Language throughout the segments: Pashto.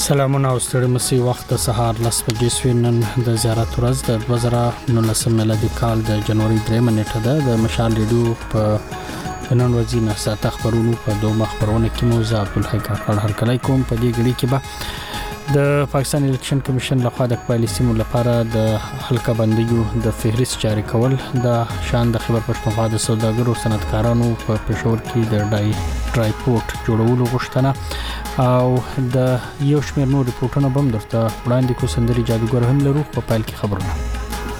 سلامونه او ستړي مسي وخت د سهار 10 بجې سوینن د زیارت ورځ د 2019 میلادي کال د جنوري 3 نیټه ده د مشال ریډیو په نن ورځې نه ساته خبرونو په دوه مخبرونه کې موزه عبدالحی کاکړ هرکلی کوم په دې غړي کې به د پاکستان الیکشن کمیشن لخوا د قبایلی سیمو لپاره د حلقه بندیو د فهرست جاری کول د شان د خبر پښتونخوا د سوداګرو صنعتکارانو په پېښور کې د ټرایپورټ جوړولو غوښتنه او د یو شمېر نور ریپورتونه بم درته وړاندې کو سندري جادوګر هم لرو په پایل کې خبرونه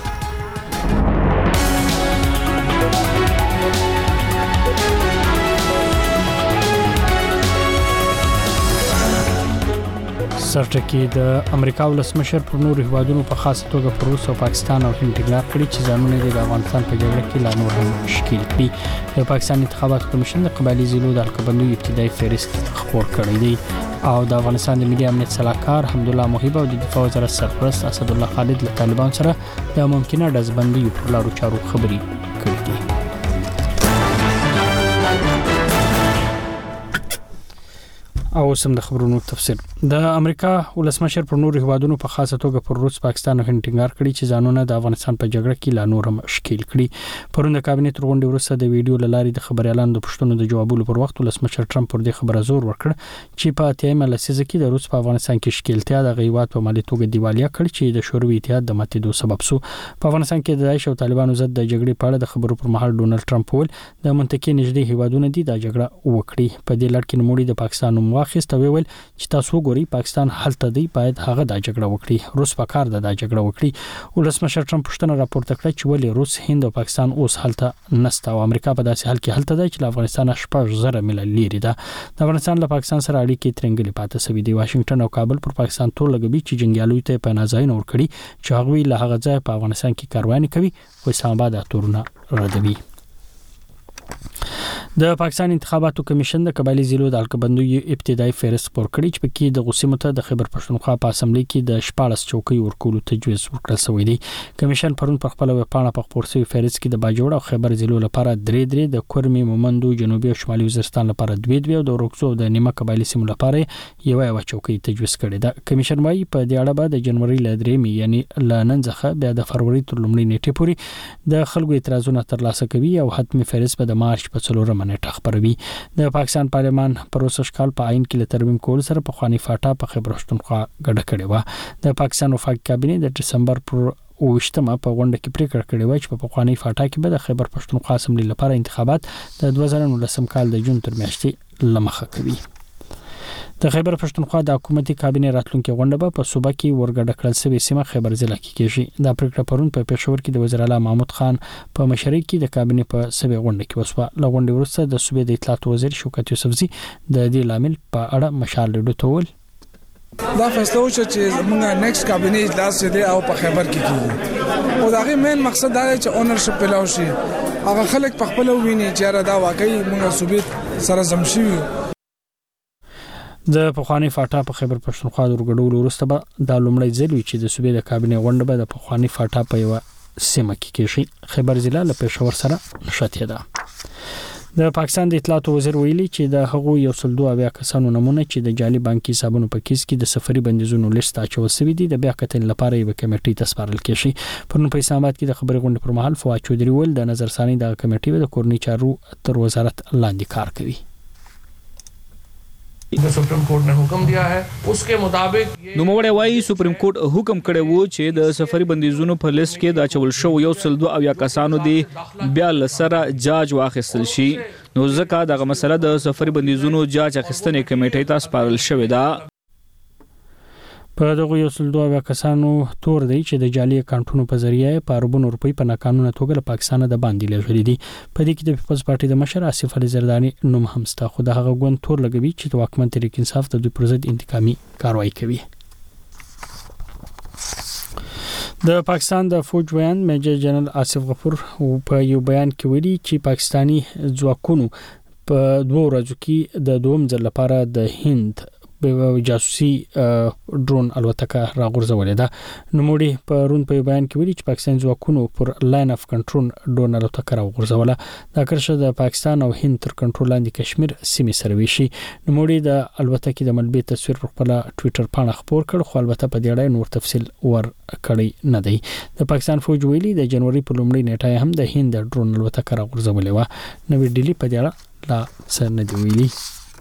سرټکی د امریکا ولسمشر پر نور هیوادونو په خاصه توګه پر روس او پاکستان او هند ټینګار کړی چې ځانونه د افغانستان په جګړه کې لا نور هم مشکل کړي د پاکستان انتخاباتو کمیشن د قبایلی ضلعو د حلقه‌بندۍ ابتدایي فهرست خپور کړی دی او د افغانستان د ملي امنیت صلاحکار حمدالله محب او د دفاع وزارت سرپرست اسد الله خالد له طالبان سره د ممکنه ډزبندۍ پر لارو چارو خبري کړې دي. او سم د خبرونو تفسیر د امریکا ولسمشر پر نور هیوادونو په خاصه توګه پر روس پاکستان او هند ټینګار کړی چې ځانونه د افغانستان په جګړه کې لا نور هم مشکل کړي. پرون د کابینټ غونډې وروسته د ویډیو لاري د خبريالانو د پښتنو د جوابولو پر وخت ولسمشر ټرمپ پر دې خبره زور ورکړ چې په اتیمه لسیزه کې د روس په افغانستان کې شکلتیا د غیوات په مالي توګه دیوالیا کړ چې د شوروي اتحاد د ماتېدو سبب شو. په افغانستان کې د داعش او طالبانو ضد د جګړې په اړه د خبرو پر مهال ډونالد ټرمپ وویل د منطقې نږدې هیوادونو دي د جګړه وکړي. په دې لړ کې نوموړي د پاکستان نوم واخیست او ویل چې تاسو ګوري پاکستان حالت دی باید هغه د جګړه وکړي روس په کار د جګړه وکړي. ولسمشر ټرمپ پښتنه راپورته کړه چې ولې روس هند او پاکستان اوس حالت نسته او امریکا په داسې حال کې حالت دی چې افغانستان 8,000 میل لري ده. د افغانستان له پاکستان سره اړیکې ترنګلې پاتې سوي دي. واشنگټن او کابل پر پاکستان ټول لګوي چې جنگیالو ته په نازاین اور کړی چې هغه له هغه ځای په افغانستان کې کاروانی کوي او اسلام آباد اتورونه ردوي. د پاکستان انتخاباتو کمیشن د قبایلی ضلعو د حلقه‌بندۍ ابتدایي فهرست خپور کړی چې پکې د غوسیمو ته د خیبر پښتونخوا په اسمبلی کې د 14 چوکۍ ورکولو تجویز ورکړل شوی دی. کمیشن پرون په خپل ویبپاڼه په خپور شوی فهرست کې د باجوړ او خیبر ضلعو لپاره 3 د کورمي مومندو جنوبي او شمالي وزیرستان لپاره 2 او د روکسو د نیمه قبایلی سیمو لپاره یو چوکۍ تجویز کړې ده. کمیشن وايي په دې اړه به د جنوري ل 3 یعنی ل نن څخه بیا د فروری تر لومړۍ نیټې پورې د خلکو اعتراضونه ترلاسه کوي او حتمی فهرست به د مارچ په 4 نیټه خبروي. د پاکستان پارلمان پروسس کال په عین کې ترمیم کول سره په خواني فاټا په خیبر پښتونخوا ګډه کړې و. د پاکستان وفاقي کابینه د دسمبر پر وشتمه په غونډه کې پریکړه کړې و چې په خواني فاټا کې به د خیبر پښتونخوا اسمبلی لپاره انتخابات د 2019 کال د جون تر میاشتې لمخه کوي. د خیبر پښتونخوا د حکومتي کابینه راتلونکي غونډه به په صوبه کې ورګډه کړل شوې سیمه خیبر ضلع کې کېږي. دا پریکړه پرون په پېښور کې د وزیر اعلی محمود خان په مشرۍ کې د کابینه په سوي غونډه کې وسوه. له غونډې وروسته د صوبې د اطلاعات وزیر شوکت یوسفزي د دې لامل په اړه مشال ریډیو ته وویل دا فیصله وشو چې موږ نیکسټ کابینه اجلاس دی او په خیبر کې کیږي او دا غي مین مقصد دا دی چې اونرشپ پلاو شي هغه خلک په خپل ویني چې دا واقعي موږ صوبې سره زمشي. د پخوانی فاټا په خیبر پښتونخوا د ورګډولو وروسته به د لومړی ځل چې د صوبې د کابینه غونډه به د پخوانی فاټا په یو سیمه کې کېږي. خیبر ضلع له پېښور سره نښتې ده. د پاکستان د اطلاعات وزیر ویلي چې د هغو 102 کسانو نمونه چې د جعلي بانکي حسابونو په کیس کې د سفري بندیزونو لیست اچول شوی دی د بیا کتل لپاره یو کمیټې ته سپارل کېږي. پرون په اسلام آباد کې د خبري غونډې پر مهال فواد چودري ول د نظرثاني د کمیټې د کورنۍ چارو تر وزارت لاندې کار کوي. د سپریم کورټ نے حکم دیا ہے اس کے مطابق نوموړی وايي سپریم کورټ حکم کړی وو چې د سفري بندیزونو په لیست کې د اچول شو 102 کسانو دی بیا لسره جاج واخیستل شي. نو ځکه دغه مسله د سفري بندیزونو جاج اخیستنې کمیټې ته سپارل شوې ده. په دغه 102 کسانو تور دی چې د جعلي اکاونټونو په ذریعہ په اربونو روپۍ په ناقانونه توګه له پاکستان د باندې لږلې دي. په دې کې د پیپلز پارټي د مشر آصف علي زرداني نوم هم ستا خو د هغه ګوند تور لګوي چې د واکمن تحریک انصاف د دوی پر ضد انتقامي کاروایی کوي. د پاکستان د فوج ویان میجر جنرال آصف غفور په یو بیان کې ویلي چې پاکستانی ځواکونو په 2 ورځو کې د دوم ځل لپاره د هند جاسوسي ډرون الوتکه راغورځولې ده. نوموړي په رون په بیان کې ویلي چې پاکستان ځواکونو پر لاین اف کنټرول ډرون الوتکه راغورځوله. دا کرښه د پاکستان او هند تر کنټرول لاندې کشمیر سیمې سره ویشي. نوموړي د الوتکې د ملبي تصویر په خپل ټوئیټر پاڼه خپور کړ، خو البته په دې اړه نور تفصیل ور کړی نه دی. د پاکستان فوج ویلي د جنوري په لومړۍ نیټه هم د هند ډرون الوتکه راغورځولې و. نو ډیلی په دې اړه لا څه نه دی ویلي.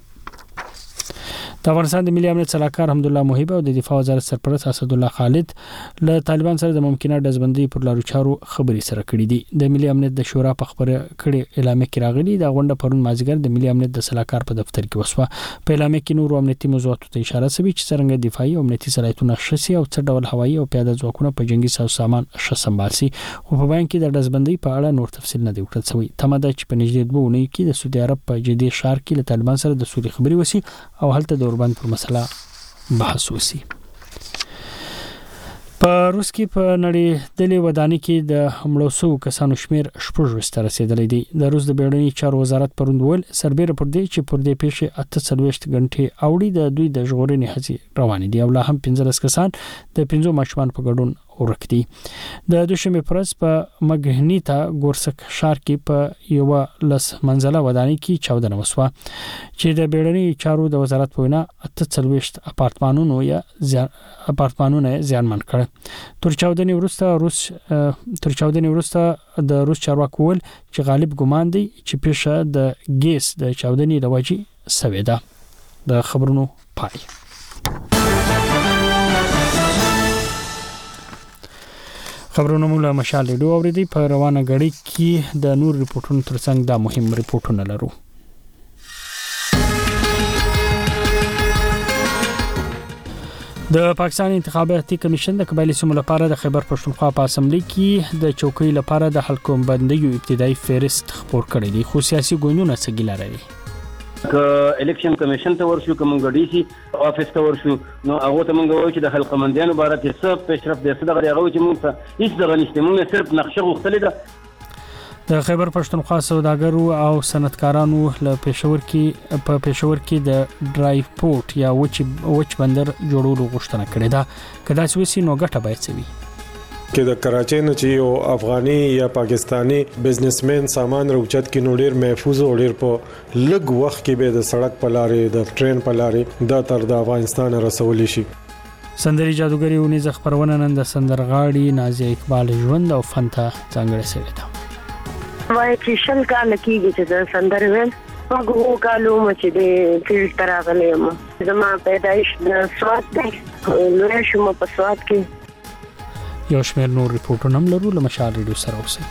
د افغانستان د ملي امنیت صلاحکار حمدالله محب او د دفاع وزارت سرپرست اسد الله خالد له طالبان سره د ممکنه دزبندۍ پر لارو چارو خبري سره کړې دي. د ملي امنیت د شورا په خبره کړي اعلامیه کې راغلي د غونډه پرون مازیګر د ملي امنیت د صلاحکار په دفتر کې وسوه. په اعلامیه کې نور امنیتي موضوعاتو ته اشاره شوې چې څنګه دفاعي او امنیتي صلاحیتونه شسي او څه ډول هوایي او پیاده ځواکونه په جنگي سامان شسمباسي. او په بیان کې د دزبندۍ په اړه نور تفصیل نه دی ورکړل شوی. تمه ده چې په نږدې 2 اونۍ کې د سعودي عرب په جدي ښار کې له طالبان سره د سولې خبري وسی او هلته د اوربند پر مسله بحث وسی. په روس کې په نړیوالې ودانۍ کې د حملو سو کسانو شمیر 14 ته رسیدلی دی. د روس د بیړني چارو وزارت پروندول سربېره پر دې چې پر دې پیښې 48 غنټې اوړي د دوی د ژغورنې هڅې روان دي او لا هم 15 کسان د 15 ماشومان په ګډون ورک دي. د دوشنبه پرز په مګهنیتا ګورسک ښار کې په یو لس منزله ودانۍ کې چاودنه وسوه چې د بیړني چارو د وزارت په وینا 48 اپارتمانونو زیانمن کړ. تر چاودنې وروسته د روس چارواکو ول چې غالب ګمان دی چې پیښه د ګیس د چاودنې د وجې سوي ده. د خبرونو پای. خبرونه مولا مشال ډو اوریدي. په روانه غړي کې د نور ریپورتونو ترڅنګ دا مهم ریپورتونه لرو. د پاکستان انتخاباتي کمیشن د قبایلی سیمو لپاره د خیبر پښتونخوا په اسمبلی کې د چوکۍ لپاره د حلقوم بندیو ابتدایي فهرست خپور کړی دی، خو سیاسي ګوندونه څه ګیله لري. که الیکشن کمیشن ته ورشو کوم غړي سي افیس ته ورشو نو هغه ته موږ وایو چې د خلق مندیانو بارت څه پیشرفت دي، څه دغه هغه چې موږ ته هیڅ دغه نشته، موږ صرف نقشه غوښتلې ده. د خیبر پښتونخوا سوداګرو او صنعتکارانو له پېښور کې د ډرایو پورت یا وچ بندر جوړولو غوښتنه کړې ده. کدا سویسي نو ګټه باید سوي کې د کراچۍ نه چې یو افغاني یا پاکستانی بزنسمن سامان روچت کې نو ډیر محفوظ او ډیر په لږ وخت کې به د سړک په لارې د ټرین په لارې د تر د افغانستان رسول شي. سندري جادوګری ونی ز خبرونه نن د سندرغاړي نازیه اقبال ژوند او فنتا څنګه شوی ده. وای چې شل کال کېږي چې د سندر ویل هغه کالو چې د فیلډ تر راغلم. زما پیدایش د سواد دی نو شوم په سواد کې. یو شمېر نور ریپورټونه هم لرو، له مشال ریډیو سره اوسئ.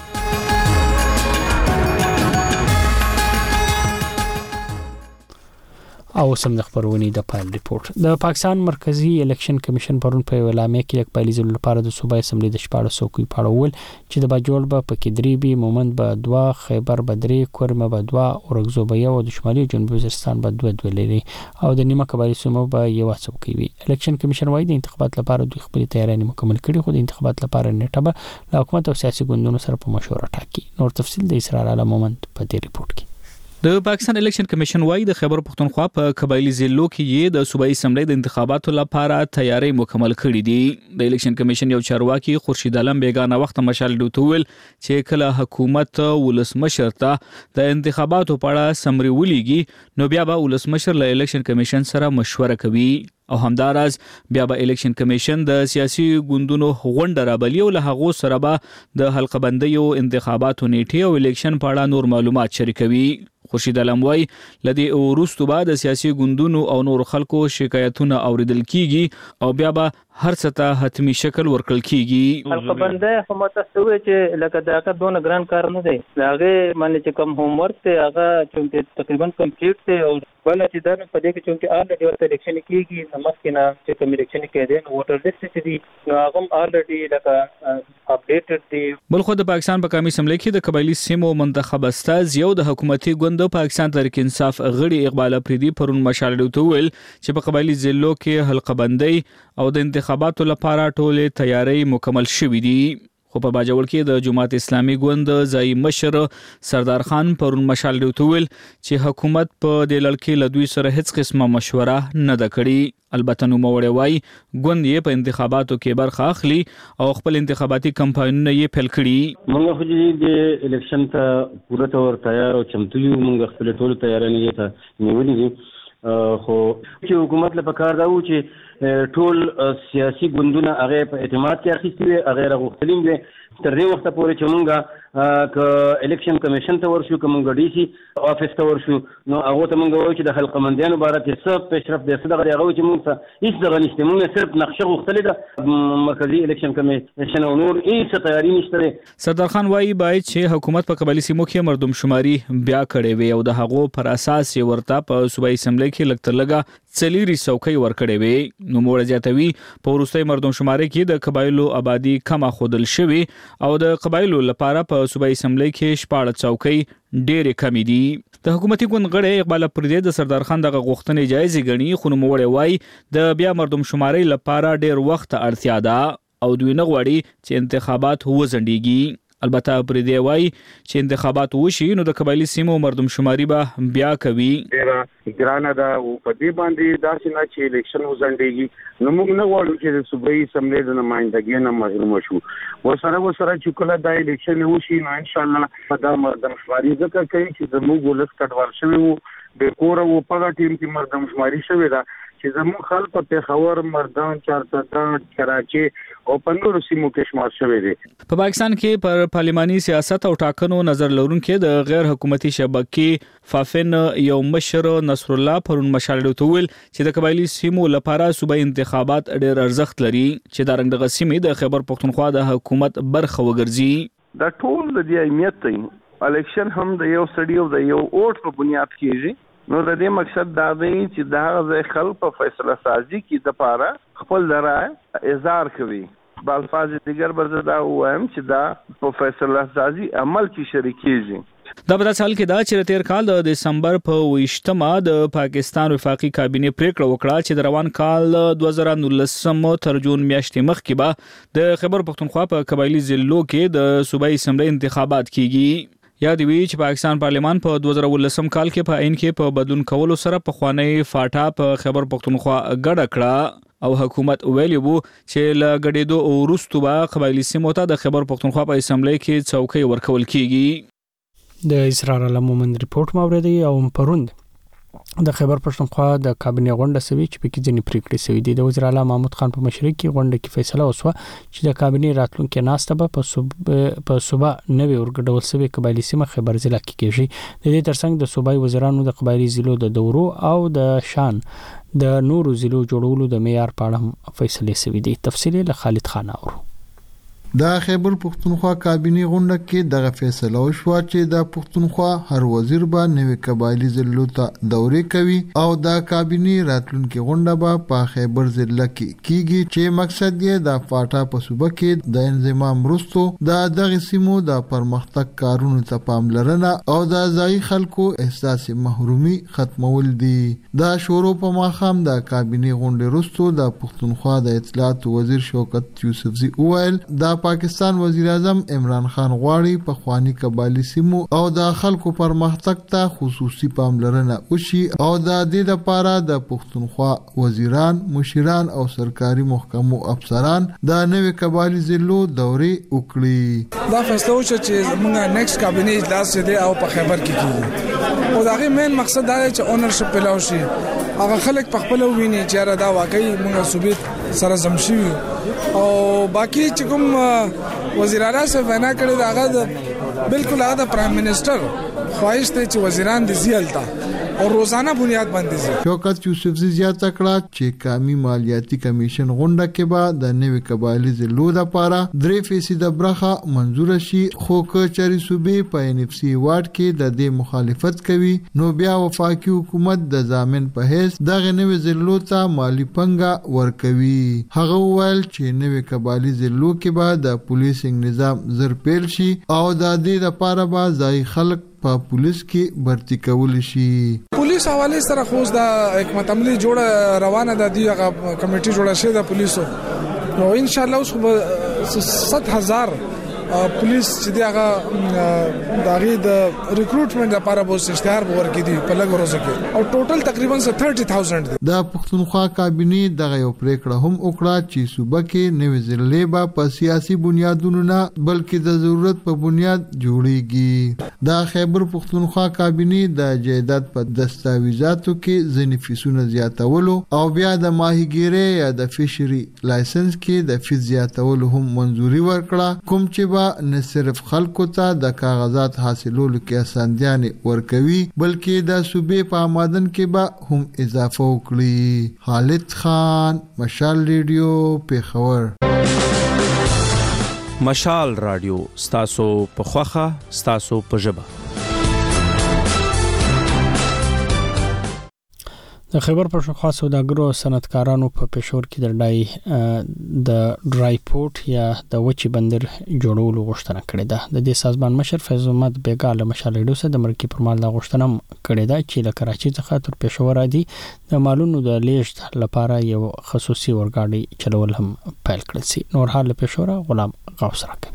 او سم د خبرونې د پایل ریپورت. د پاکستان مرکزی الیکشن کمیشن پرون په اعلامیه کې د قبایلی ضلع لپاره د صوبایي اسمبلی د 14 څوکۍ پاړول چې د باجوړ به پکې درې بي، مومند به 2، خیبر به 3، کورمه به 2، اورګزو به 1 او د شمالي جنوبي وزیرستان به 2 لري او د نیمه قبایلی سیمو به 1 څوکۍ وي. الیکشن کمیشن وايي د انتخابات لپاره دوی خپل تیاری مکمل کړي، خو د انتخابات لپاره نیټه به له حکومت او سیاسي ګوندونو سره په مشوره ټاکي. نور تفصیل د اسرار اعلی مومند په دې ریپورت کې. د پاکستان الیکشن کمیشن وايي د خیبر پښتونخوا په قبایلی ضلعو کې د صوبایي اسمبلی د انتخاباتو لپاره تیاری مکمل کړي دي. د الیکشن کمیشن یو چارواکي خورشید عالم بیگانه وخت مشال ډوتول چې کله حکومت ولسمشر ته د انتخاباتو په اړه سمري ولېږي نو بیا به ولسمشر له الیکشن کمیشن سره مشوره کوي او همداراز بیا به الیکشن کمیشن د سیاسي ګوندونو غونډه رابلی او له هغو سره به د حلقه بندیو انتخاباتو نیټه او الیکشن په اړه نور معلومات شریکوي. خورشید عالم وايي لدی وروسته بعد سیاسي ګوندونو او نور خلکو شکایتونه اوریدل کیږي او بیا به هر څه ته حتمی شکل ورکړل کیږي. حلقه بندي هم تاسو چې لکه دا دونه ګران کار نه دی، هغه باندې چې کوم هوم ورک ته هغه چې تقریبا کمپلیټ دی او بل چې دا په دې کې چې الریډي ورته الیکشن کیږي نو مخکې نه چې کوم الیکشن کېږي نو ووټر لیست چې دی نو هغه الریډي لکه اپډیټډ دی. بلخو د پاکستان په قومي اسمبلی کې د قبایلی سیمو منتخب استاذ یو د حکومتي ګوند پاکستان تحریک انصاف غړي اقبال افریدي پرون مشال ډوتول چې په قبایلی ضلعو کې حلقه بندي او د انتخاباتو لپاره ټولې تیاری مکمل شوې دي. خو په باجوړ کې د جماعت اسلامي ګوند ځای مشر سردار خان پرون مشال ډوتویل چې حکومت په د لړکې لدوی سره هیڅ قسمه مشوره نه ده کړې. البته نو موړی وای ګوند یې په انتخاباتو کې برخه اخلي او خپل انتخاباتي کمپاینونه یې پیل کړي. موږ خو د الیکشن ته پوره تور تیار او چمتو یو. موږ خپل ټول تیارانه ته نیولې دي. خو چې حکومت له پکار دا و چې ټول سیاسي ګوندونه هغه په اعتماد کې اخیستي وي، هغه غوښتلین دي تر دې وخت پورې چې موږ ک الیکشن کمیشن ته ورشو، کوم ډي سي افیس ته ورشو، نو هغه ته موږ وایو چې د خلق مندیانو بارت څه پیشرفت دي، څه دغه هغه چې موږ هیڅ دغه نشته. موږ صرف نقشه غوښتلې ده، مرکزی الیکشن کمیشن او نور هیڅ تیاری نشته. سردار خان وایي باید چې حکومت په قبایلی سیمو کې مردم شماري بیا کړي وي او د هغو پر اساس یې ورته په صوبایي اسمبلی کې لکتلګه څلوري څوکۍ ورکړي وي. نو موږ زیاتوي په وروستي مردم شماري کې د قبایلو آبادی کم خودل شوی او د قبایلو لپاره په صوبایي اسمبلی کې 14 څوکۍ ډېرې کمې دي. د حکومتي ګوند غړي اقبال پردې د سردار خان دغه غوښتنې جایز غني، خو نوموړی وای د بیا مردم شماري لپاره ډېر وخت اړتیا ده او دوی نه غواړي چې انتخابات وځنډيږي. البته پردې وای چې انتخابات وشي نو د قبایلی سیمو مردم شماري به بیا کوي. ډېر ګرانه ده او په دې باندې داسې نه چې الیکشن وځنډيږي. نو موږ نه غواړو چې د صوبایي اسمبلی د نمائندګۍ نه محروم شو. وسره چې کله دا الیکشن وشي نو ان شاء الله دا مردم شماري ذکر کوي چې زموږ ولس کډوال شوی وو، د کور او په ټیم کې مردم شماري شوی دا چې زموږ خلک په خبر مردان چارته کراچي او په نورو سیمو کې شمار شوی دی. په پاکستان کې پر پارلماني سیاست او ټاکنو نظر لرونکو د غیر حکومتي شبکې فافن یو مشر نصر الله پرون مشال ډوتویل چې د قبایلی سیمو لپاره صوبایي انتخابات ډېر ارزښت لري چې د رنګ غسیمې د خیبر پښتونخوا د حکومت برخه وګرځي. دا ټول د دې اهمیت دی. الیکشن هم د یو سړي او د یو اوټ په بنیاد کېږي. نو د دې مقصد دا دی چې د هغه خلک په فیصله سازي کې د پاره خپل رائے اظهار کوي. بالفاظ دیگر برزه دا وایم چې دا په فیصله سازي عمل کې شریکېږي. دا په داسې حال کې دا چې تیر کال د دسمبر په 28مه د پاکستان وفاقي کابینه پریکړه وکړه چې د روان کال 2019 تر جون میاشتې مخکې به د خیبر پښتونخوا په قبایلی ضلعو کې د صوبایي اسمبلی انتخابات کیږي. یا دی وی چې پاکستان پارلیمان په 2019 کال کې په عین کې په بدلون کولو سره په خوانی فاټا په خیبر پښتونخوا ګډه کړه او حکومت ویلی وو چې ل غډېدو او وروسته به قبایلی سیمو ته د خیبر پښتونخوا په اسمبلی کې څوکۍ ورکول کیږي. د اسرار علمومن ریپورت موردی او پروند د خیبر پښتونخوا د کابینه غونډه سوي چې په کې ځینې پریکړې سوي دي. د وزیر اعلی محمود خان په مشرۍ کې غونډه کې فیصله وشوه چې د کابینه راتلونکو ناسته به په صوبه نوي ورګډول سوي قبایلی سیمه خیبر ضلع کې کېږي. د دې ترڅنګ د صوبایي وزیرانو د قبایلی ضلعو د دورو او د شان د نورو ضلعو جوړولو د معیار په اړه هم فیصله سوي دي. تفصیل له خالد خان اورو. د خیبر پښتونخوا کابینه غونډه کې دغه فیصله وشوه چې د پښتونخوا هر وزیر به نوې قبایلی ضلعو ته دورې کوي او د کابینه راتلونکي غونډه به په خیبر ضلع کې کیږي چې مقصد یې د فاټا په صوبه کې د انضمام وروسته د دغه سیمو د پرمختګ کارونو ته پاملرنه او د ځای خلکو احساس محرومي ختمول دي. د شورو په ماښام د کابینه غونډې وروسته د پښتونخوا د اطلاعات وزیر شوکت یوسفزي وویل د پاکستان وزیر اعظم عمران خان غواړي په خوانی قبایلی سیمو او د خلکو پرمختګ ته خصوصي پاملرنه وشي او د دې لپاره د پښتونخوا وزیران، مشران او سرکاري محکمو افسران د نوې قبایلی ضلعو دورې وکړي. دا فیصله وشو چې موږ نیکسټ کابینه اجلاس دی او په خیبر کې کیږي او دا غي مین مقصد دا دی چې اونرشپ پلاو شي. هغه خلک په خپل ویني چې دا واقعي موږ صوبې سره زمشي او باقي چې کوم وزیر اعلی صاحب وینا کړی دا هغه بالکل هغه د پرایم منسٹر خواهش ته چې وزیران د زیالتا او روزانه بنیاد باندې زی. شوکت یوسفزي زیاته کړه چې قومي مالیاتي کمیشن غونډه کې به د نوې قبایلی ضلعو لپاره 3% برخه منزور شي، خو که چاري صوبې په NFC وارد کې د دې مخالفت کوي نو بیا وفاقي حکومت د ضامن په حیث دغه نوې ضلعو ته مالی پنګه ورکوي. هغه وویل چې نوې قبایلی ضلعو کې به د پولیسینګ نظام زر پیل شي او د دې لپاره به ځای خلک په پولیس کې برتی کول شي. پولیس حواله سره خو د حکومت عملی جوړه روانه ده، دی هغه کمیټي جوړه شوه د پولیسو نو ان شاء الله اوس 70,000 پولیس چې دغه داغي د ریکروټمنټ لپاره به اشتهار ورکړي دي په لګ ورځ کې او ټوټل تقریبا 30,000 دي. د پښتونخوا کابینه دغه یو پریکړه هم وکړه چې صوبه کې نوې ضلعې به په سیاسي بنیادونو نه بلکې د ضرورت په بنیاد جوړیږي. د خیبر پښتونخوا کابینه د جایداد په دستاویزاتو کې ځینې فیسونه زیاتولو او بیا د ماهیګیري یا د فیشري لایسنس کې د فیس زیاتولو هم منځوري ورکړه، کوم چې به نه صرف خلکو ته د کاغذات حاصلولو کې اسانتیاں ورکوي بلکې د صوبې په آمدن کې به هم اضافه وکړي. خالد خان، مشال ریډیو، پیښور. مشال رادیو، ستاسو په خوخه، ستاسو په ژبه. د خیبر پښتونخوا سوداګرو او صنعتکارانو په پېښور کې د ډرای پورت یا د وچی بندر جوړولو غوښتنه کړې ده. د دې سازمان مشر فیض محمد بیګا له مشال ریډیو سره د مرکې پر مهال دا غوښتنه کړې ده چې له کراچۍ څخه تر پېښور راځي د مالونو د لیږد لپاره یو خصوصي اورګاډي چلول هم پیل کړل شي. نور حال له پېښور غلام غوث راکوي.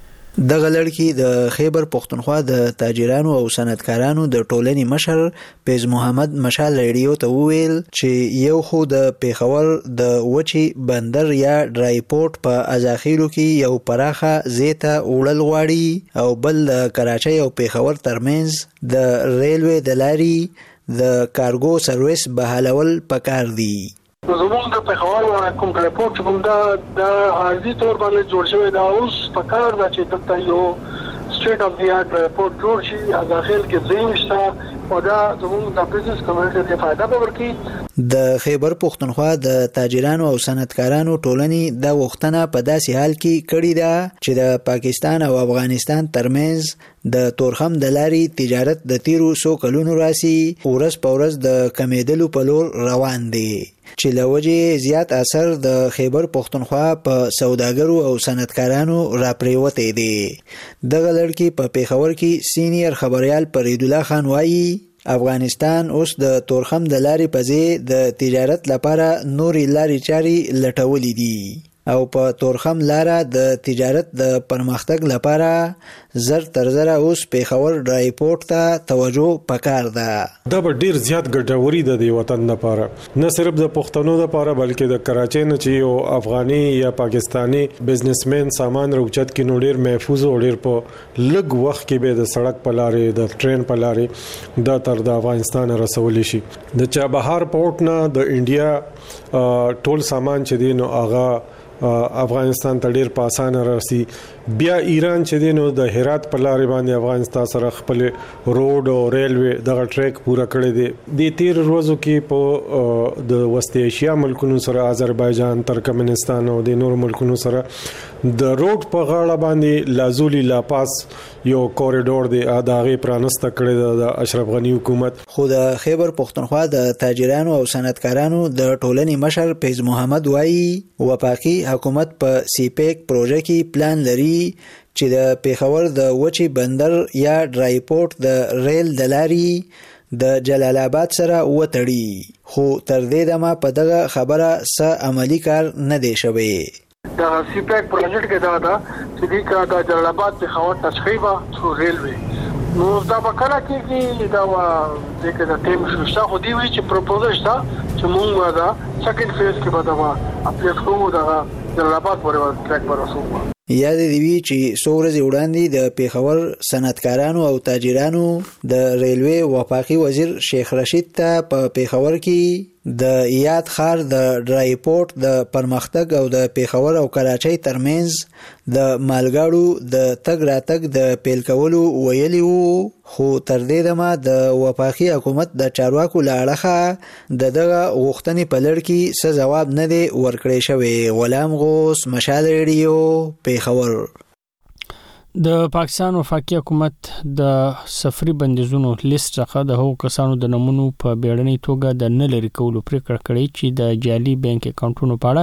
د غلړکی د خیبر پښتونخوا د تاجرانو او صنعتکارانو د ټولنې مشر فیض محمد مشال ریډیو ته وویل چې یو خو د پیښور د وچی بندر یا ډرای پورت په ازاخیرو کې یو پراخه زیته وړل غواړي او بل د کراچۍ او پیښور ترمنځ د ریلوی د لاري د کارګو سرویس بحالول پکار دی. زموږ د پیښور کوم ریپورت کوم دا عارضي تور باندې جوړ شوی دا اوس په کار دا چې دلته یو سټریټ اف دی آرټ ریپورت جوړ شي داخل کې زین شته او دا زموږ د بزنس کمیونټي ته فائدہ به ورکړي. د خیبر پښتونخوا د تاجرانو او صنعتکارانو ټولنې د وختونه په داسې حال کې کړی دا چې د پاکستان او افغانستان ترمنځ د تورخم د لاري تجارت د تیرو 100 کلونو راسي ورځ په ورځ د کمیدلو په لور روان دي چې لوجه زیات اثر د خیبر پښتونخوا په سوداګرو او صنعتکارانو راپریوتې دي. دغه لړکی په پیښور کې سینیئر خبريال فرید الله خان وایي افغانستان اوس د تورخم د لارې په ځای د تجارت لپاره نورې لارې چاري لټولې دي او په تورخم لاره د تجارت د پرمختګ لپاره زر تر زر اوس پیښور ډرای پورت ته توجه پکار ده. دا به ډیر زیات ګټوري ده د وطن لپاره، نه صرف د پښتنو لپاره بلکې د کراچۍ نه چې یو افغاني یا پاکستانی بزنسمن سامان راوچت کې نو ډیر محفوظ او ډیر په لږ وخت کې به د سړک په لارې د ټرین په لارې د تر د افغانستان رسول شي. د چابهار پورت نه د انډیا ټول سامان چې دی نو هغه افغانستان ته ډیر په اسانه راسي. بیا ایران چې دینو د هرات په لارې باندې افغانستان سره خپل روډ او ریلوی دغه ټریک پورا کړی دی. د تیر ورځو کې په د وسط ایشیا ملکونو سره آذربایجان، ترکمنستان او د نور ملکونو سره د روډ په غاړه باندې لازولی لاپاس یو کوریډور دی اداغه پرانسته کړی د اشرف غنی حکومت. خو د خیبر پښتونخوا د تاجرانو او صنعتکارانو د ټولنې مشر فیض محمد وایي وفاقي حکومت په سی پیک پروژه کې پلان لري چې د پیښور د وچی بندر یا ډرای پورت د ریل د لاري د جلال آباد سره وتړي، خو تر دې دمه په دغه خبره څه عملی کار نه دی شوی. دا سی پیک پروجیکټ کې دا چې د جلال آباد پیښور تشخیبه ثرو ریلوی نو دا په کله کې دا د ټیم شوشته خو دی وی چې پروپوزل شته چې موږ دا سیکنډ فیز کې به دا اپلیټ کوو دا جلال آباد پورې ټریک پر وسو. یاد دی وی چې څو ورځې وړاندې د پیښور صنعتکارانو او تاجرانو د ریلوی وفاقي وزیر شیخ رشید ته په پیښور کې د یاد خار د ډرای پورت د پرمختګ او د پیښور او کراچۍ ترمنځ د مالګاړو د تګ راتګ د پیل کولو ویلي وو، خو تر دې دمه د وفاقي حکومت د چارواکو له اړخه دغه غوښتنې په لړ کې څه جواب نه دی ورکړی شوی. غلام غوث، مشال ریډیو، پیښور. د پاکستان وفاقي حکومت د سفري بندیزونو لیست څخه د هغو کسانو د نمونو په بیړنۍ توګه د نه لري کولو پریکړه کړې چې د جعلي بانک اکاونټونو په اړه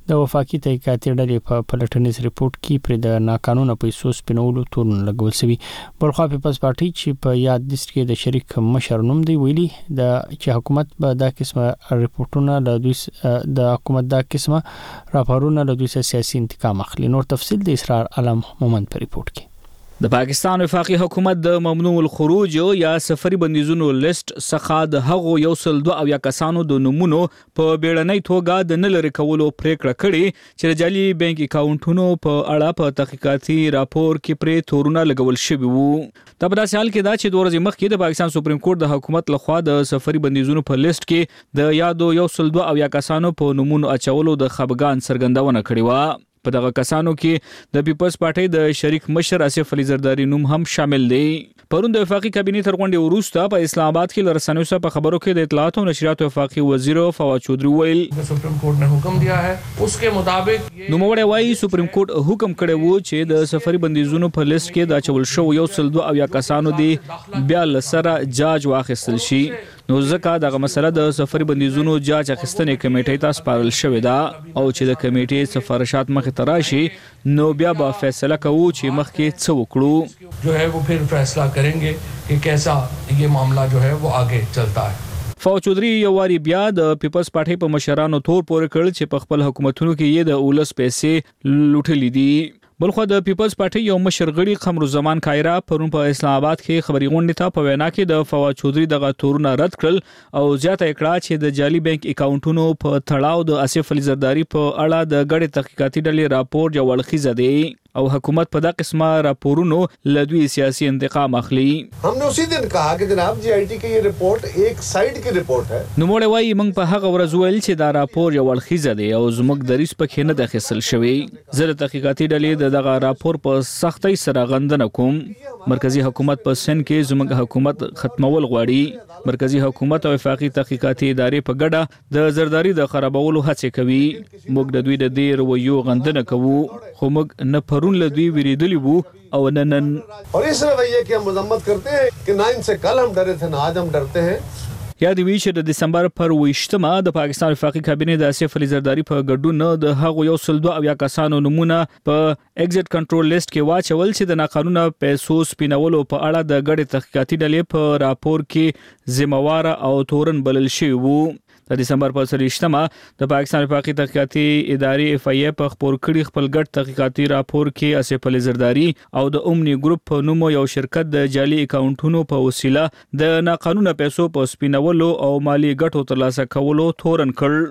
د وفاقي تحقیقاتي ډلې په پلټنیز ریپورت کې پر د ناقانونه پیسو سپینولو تورن لګول شوی. بلخوا پیپلز پارټي چې په یاد لیست کې د شریک مشر نوم دی ویلي د چې حکومت به دا قسمه ریپورتونه له دوی د حکومت دا قسمه راپورونه له دوی سیاسي انتقام اخلي. نور تفصیل د اسرار علم مومند په ریپورت کې. د پاکستان وفاقي حکومت د ممنوع الخروج یا سفري بندیزونو لیست څخه د هغو 102 کسانو د نمونو په بیړنۍ توګه د نلری کولو پریکړه کړې چې د جعلي بانک اکاونټونو په اړه په تحقیقاتي راپور کې پرې تورونه لګول شوی وو. دا په داسې حال کې دا چې 2 ورځې مخکې د پاکستان سپریم کورټ د حکومت لخوا د سفري بندیزونو په لیست کې د یادو 102 کسانو په نمونو اچولو د خپګان څرګندونه کړې و. په دغه کسانو کې د پیپلز پارټي د شریک مشر آصف علي زرداری نوم هم شامل دی. پرون د وفاقي کابینې تر غونډې وروسته په اسلام آباد کې لرسنیو سره په خبرو کې د اطلاعات او نشریات وفاقي وزیر فواد چودھری ویل سپریم کورټ نے حکم دیا ہے उसके मुताबिक نوموړی وایي سپریم کورټ حکم کړی وو چې د سفري بندیزونو په لیست کې د اچول شو 102 کسانو دی بیا لسره جاج واخیستل شي. نو ځکه دغه مسله د سفري بندیزونو جاج اخیستنې کمیټې ته سپارل شوې ده او چې د کمیټې سفارشات مخ ته راشي نو بیا به فیصله کوو چې مخکې څه وکړو. جو ہے وہ پھر فیصلہ کरेंगे کہ کیسا یہ معاملہ جو ہے وہ آگے چلتا ہے. فواد چودھری یو واری بیا د پیپلز پارټي په مشرانو تور پورې کړل چې په خپل حکومتونو کې یې د اولس پیسې لوټلې دي. بلخو د پیپلز پارټي یو مشر غړي قمر الزمان کایرا پرون په اسلام آباد کې خبري غونډه ته په وینا کې د فواد چودھری دغه تورونه رد کړل او زیاته کړه چې د جعلي بانک اکاونټونو په تړاو د آصف علي زرداری په اړه د غړي تحقیقاتي ډلې راپور یو ولخیزه دی او حکومت په دا قسمه راپورونو لدوی سیاسي انتقام اخلي. हमने उसी दिन कहा कि जनाब जीआईटी की ये रिपोर्ट एक साइड की रिपोर्ट है. نو موږ وایي موږ په هغه ورځ ویل چې دا راپور یو ولخیزه دی او زموږ دریس پکې نه داخل شوی. زه تحقیقاتي ډلې دغه راپور په سختۍ سره غندنه کوم. مرکزی حکومت په سن کې زموږ حکومت ختمول غواړي. مرکزی حکومت او وفاقي تحقیقاتي ادارې په ګډه د زرداری د خرابولو هڅه کوي. موږ د دوی د دې رویو غندنه کوو خو موږ نه پرون لدوی ویریدلی وو او نن और इस रवैये की हम मजम्मत करते हैं कि ना इनसे कल हम डरे थे ना आज हम डरते हैं. یا د ویش د دسمبر پر 28مه د پاکستان وفاقي کابینې د آصف علي زرداری په ګډون د هغو 102 کسانو نمونه په ایگزټ کنټرول لیست کې واچول چې د ناقانونه پیسو سپینولو په اړه د غړي تحقیقاتي ډلې په راپور کې ذمہوار او تورن بلل شوی وو. د دسمبر په 28مه د پاکستان وفاقي تحقیقاتي ادارې اف ای په خبر کړي خپل ګډ تحقیقاتي راپور کې آصف علي زرداری او د اومني ګروپ په نوم یو شرکت د جعلي اکاونټونو په وسیله د ناقانونه پیسو په سپینولو او مالی ګټو ترلاسه کولو تورن کړ.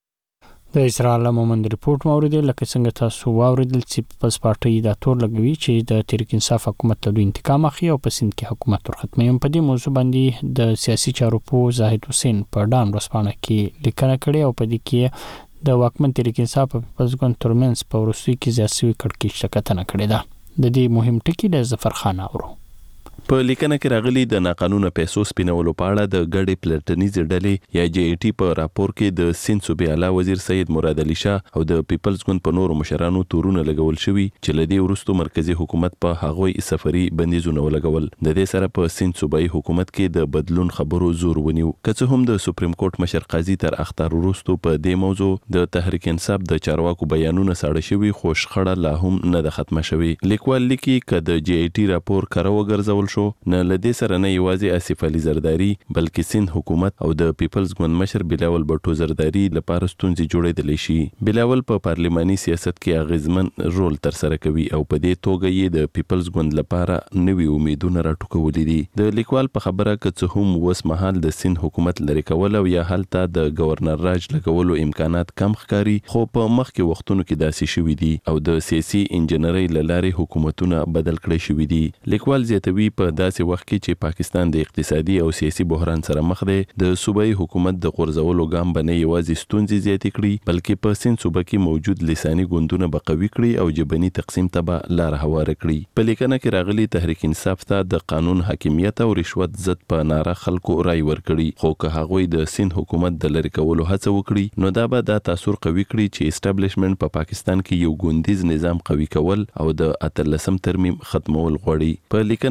د اسرائیل مومند ریپورت موریدل لکه څنګه تاسو واوریدل چې پیپلز پارټي دا تور لګوي چې د تحریک انصاف حکومت له انتقام اخلي او په سند کې حکومت ورختمي. په دې موضوع باندې د سیاسي چارو په زاهد حسین په ډان ورسپانه کې لیکنه کړې او په دې کې د واکمن تحریک انصاف په پیپلز ګوند ترمنځ په ورسوي کې سیاسي کړکېچ شکایتونه کړې ده. د دې مهم ټکی د ظفر خان اورو. په لیکنه کې راغلي د ناقانونه پیسو سپینولو په اړه د ګډې پلټنیز ډلې یا جی ای ټي په راپور کې د سند صوبې اعلی وزیر سید مراد علي شاه او د پیپلز ګوند په نورو مشرانو تورونه لګول شوي چې لدی ورستو مرکزی حکومت په هغوی سفري بندیزونه ولګول. د دې سره په سند صوبایي حکومت کې د بدلون خبرو زور ونیو. که څه هم د سپریم کورټ مشر قاضي تر اختر ورستو په دې موضوع د تحریک انصاف د چارواکو بیانونه ساړه شوي خو شخړه لا هم نه ده ختمه شوي. لیکوال لیکي چې د جی ای ټي راپور کارو ګرځول شو نه لدې سره نه یوازې آصف علي زرداری بلکې سند حکومت او د پیپلز ګوند مشر بلاول بټو زرداری لپاره ستونزې جوړېدلې شي. بلاول په پارلماني سیاست کې اغیزمن رول تر سره کوي او په دې توګه یې د پیپلز ګوند لپاره نوي امیدونه راټوکولې دي. د لیکوال په خبره که څه هم اوس مهال د سند حکومت لري کول او یا هلته د گورنر راج لګولو امکانات کم ښکاري خو په مخکې وختونو کې داسې شوي دي او د سیاسي انجنیري لارې حکومتونه بدل کړي شوي دي. لیکوال زیاتوي په داسې وخت کې چې پاکستان د اقتصادي او سیاسي بحران سره مخ دی د صوبایي حکومت د غورځولو ګام باندې یوازې ستونزې زیاتې کړي بلکې په سند صوبه کې موجود لساني ګوندونه به قوي کړي او جبني تقسیم ته به لار هواره کړي. په لیکنه کې راغلي تحریک انصاف ته د قانون حاکمیت او رشوت ضد په ناره خلکو رای ورکړي خو که هغوی د سند حکومت د لری کولو هڅه وکړي نو دا به د تاثیر قوي کړي چې اسټابلیشمنت په پاکستان کې یو ګوندیز نظام قوي کول او د 13 ترمیم ختمول غواړي. په لیکنه کې راغلي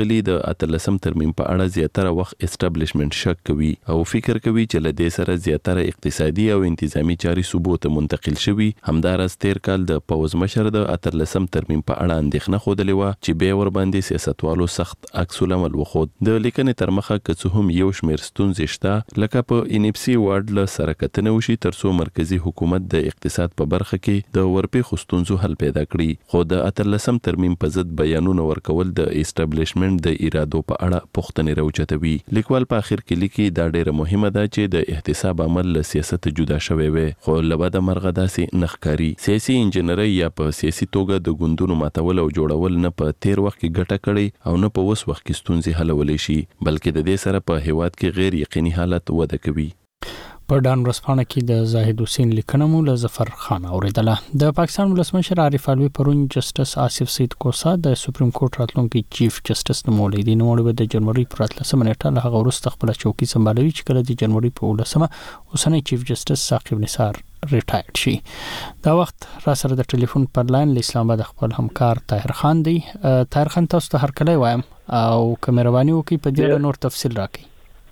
ښاغلي د 13 ترمیم په اړه زیاتره وخت اسټابلیشمنت شک کوي او فکر کوي چې له دې سره زیاتره اقتصادي او انتظامی چاري صوبو ته منتقل شوي. همدارس تیر کال د پوز مشر د 13 ترمیم په اړه اندېښنه خوده و چې به ور باندې سیاستوالو سخت عکس العمل وخود. د لیکنې تر مخه که هم یو شمېر ستونزې شته لکه په NFC وارډ له سره کتنه وشي ترڅو مرکزی حکومت د اقتصاد په برخه کې د ورپې خستونزو حل پیدا کړي. خو د 13 ترمیم په ضد بیانونه ورکول د اسټابلیشمنت د ارادو په اړه پوښتنې راوچتوي. لیکوال په اخر کې لیکي دا ډیره مهمه ده چې د احتساب عمل له سیاست جدا شوی وي خو لبد مرغه داسې نخکاری. سیاسي انجنیری یا په سیاسي توګه د ګوندونو ماتول او جوړول نه په تیر وخت کې ګټه کړي او نه په اوس وخت کې ستونزې حلولې شي بلکې د دې سره په هیواد کې غیر یقیني حالت وده کوي. په ډان ورسپانه کې د زاهد حسین لیکنه مو له ظفر خان اوریدله. د پاکستان ولسمشر عارف علوی پرون جسټس آصف سید کوسا د سپریم کورټ راتلونکي چیف جسټس نومولی دی. نوموړی د جنوري پر 13 نیټه له هغه وروسته خپل چوکۍ سمبالوي چې کله د جنوري په 18 اوسنی چیف جسټس ثاقب نثار ریټایر شي. دا وخت را سره د ټلیفون پر لاین له اسلام آباد خپل همکار طاهر خان دی. طاهر خان تاسو ته هرکلی وایم او کمروانی وکي په دې اړه نور تفصیل راکړئ.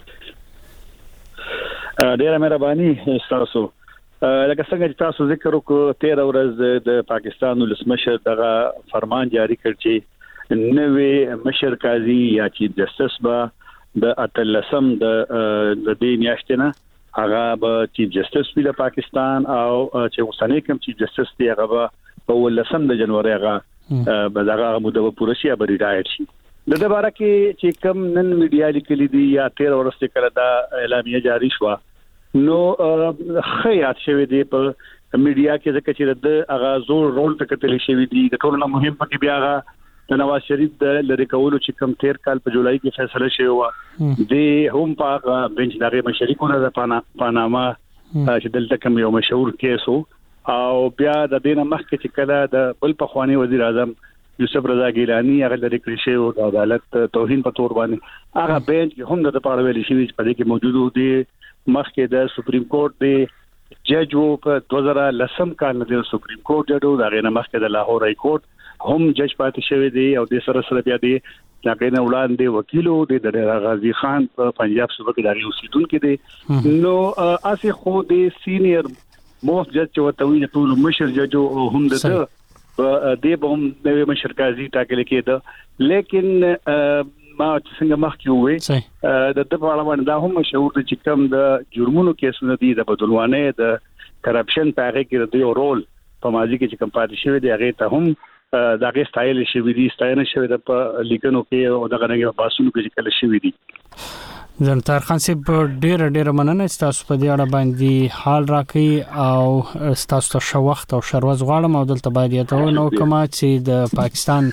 ډیره مهرباني تاسو. لکه څنګه چې تاسو ذکر وکړو 13 ورځ د پاکستان ولسمشر دغه فرمان جاری کړ چې نوې مشر قاضي یا چیف جسټس به د 13 د دې میاشتې نه هغه به چیف جسټس وي د پاکستان او چې اوسنی کوم چیف جسټس دی هغه په 18 د جنوري هغه به دغه مدته پوره شي به ریټایر شي. د دې باره کې چې کوم نن میډیا لیکلي دي یا 13 ورځې کله دا اعلامیه جاری شو نو خیات شوی دی په میډیا کې ځکه چې د اغازور رول تکتل شوی دی. د ټولو مهم پکې بیا د نواز شریف د لری کولو چې کوم 13 کال په جولای کې فیصله شوی و د هم په بنچ دغه مشرکونه د پاناما چې دلته کوم یو مشهور کیسو او بیا د دینه مخکې چې کله د بل پخوانی وزیر اعظم یوسف رضا ګیلانی هغه لري کړی شو د عدالت توهین په تور باندې هغه بنچ هم د پاره ویل شي چې په دې کې موجود دي مخکې د سپریم کورټ دی جج وو په 2010 کال د سپریم کورټ جډو دا غنه مخکې د لاهور های کورټ هم جج پاتې شوی دی او د سره بیا دی لکه نه وړاندې وکیلو د غازی خان په پنجاب صوبه کې داري اوسیدونکو دی نو اسی خو د سینیئر موست جج چوتوي ټول مشر جج او هم د دې به هم نوې مشر قاضي ټاکل کېده لیکن ما څنګه مخکې وې د په اړه باندې دا هم مشهور دي چې کوم د جرمونو کیسونه دي د بدلوانه د کرپشن په هغه کې د یو رول په ماضي کې چې کوم پاتې شوی دی هغه ته هم دغه سټایل شوی دی ستاینه شوی د په لیکنو کې او دغه رنګه باسونو کې کله شوی دی. زنتار خان صاحب ډېر مننه تاسو په دې اړه باندې حال راکړي او تاسو ته شو وخت او شروز غواړم او دلته باید یته نو کومه چې د پاکستان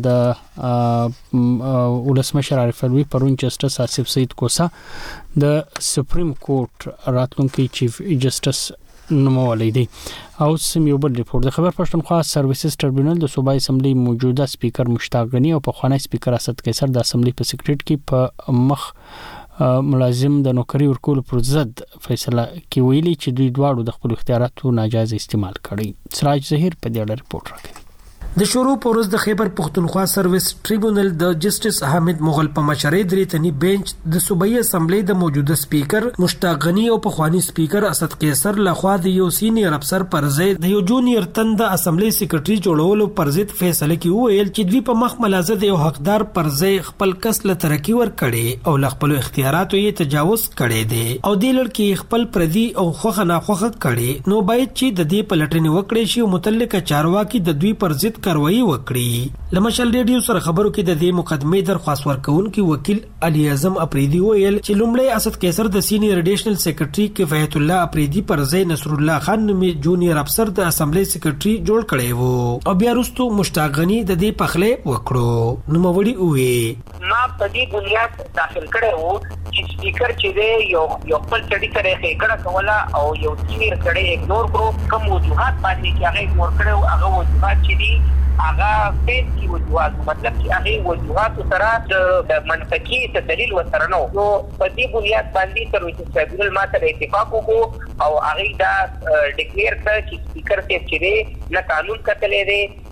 د ولسمشر عارف علوی پرون جسټس آصف سید کوسا د سپریم کورټ راتلونکي چیف جسټس نومولی دی. او سم یو بل ریپورت د خبر پښتونخوا سرویسز ټربیونل د صوبایي اسمبلی موجوده سپیکر مشتاق غنی او په خوانی سپیکر اسد قیصر د اسمبلی په سیکریټ کې په مخ ملازم د نوکری ورکول پر ضد فیصله کې ویلي چې دوی دواړو د خپل اختیاراتو ناجایز استعمال کړي. سراج ظهیر په دې اړه ریپورت راکړي. د شروع پورز د خیبر پختونخوا سرویس ټریبونل د جسټس حامد مغل په مشرۍ درې تنی بنچ د صوبایي اسمبلی د موجوده سپیکر مشتاق غنی او په خوانی سپیکر اسد قیصر لخوا د یو سینیئر افسر پر ضد د یو جونیئر تن د اسمبلی سیکریټری جوړولو پر ضد فیصله کې ویل چې دوی په مخ ملازم د یو حقدار پر ضد خپل کس له ترقی ور کړي او خپل اختیاراتو یې تجاوز کړي دي او د لړکی خپل پردي او خوخه ناخوخه کړي نو باید چې د دې پلټنې وکړي شي او متعلقه چارواکي د دوی پر ضد کاروایی وکړي. لمشل ریډیو سره خبرو کې د دې مقدمې درخواست ورکونکي وکیل علي اعظم اپریدي ویل چې لومړی اسد قیصر د سینیئر اډیشنل سیکریټری کفایت الله اپریدي پر ځای نصر الله خان نومي جونیئر افسر د اسمبلی سیکریټری جوړ کړی وو او بیا وروسته مشتاق غنی د دې پخله وکړو. نو موري وې ما په دې بنیاد داخل کړو چې سپیکر چې دی یو خپل چړي سره خېګړه کوله او یو سینیئر کړي اګنور کړو کوم وجوهات باندې چې هغه اګنور کړو هغه وجوهات چې دي هغه فیس کی وجوهات مطلب چې هغه وجوهات سره د منطقي دلیل وسره نو په دې بنیاد باندې سرویسز ټریبیونل ماته اتفاق وکړو او هغه دا ډیکلیئر کړ چې سپیکر ته چې نه قانون کتلې دي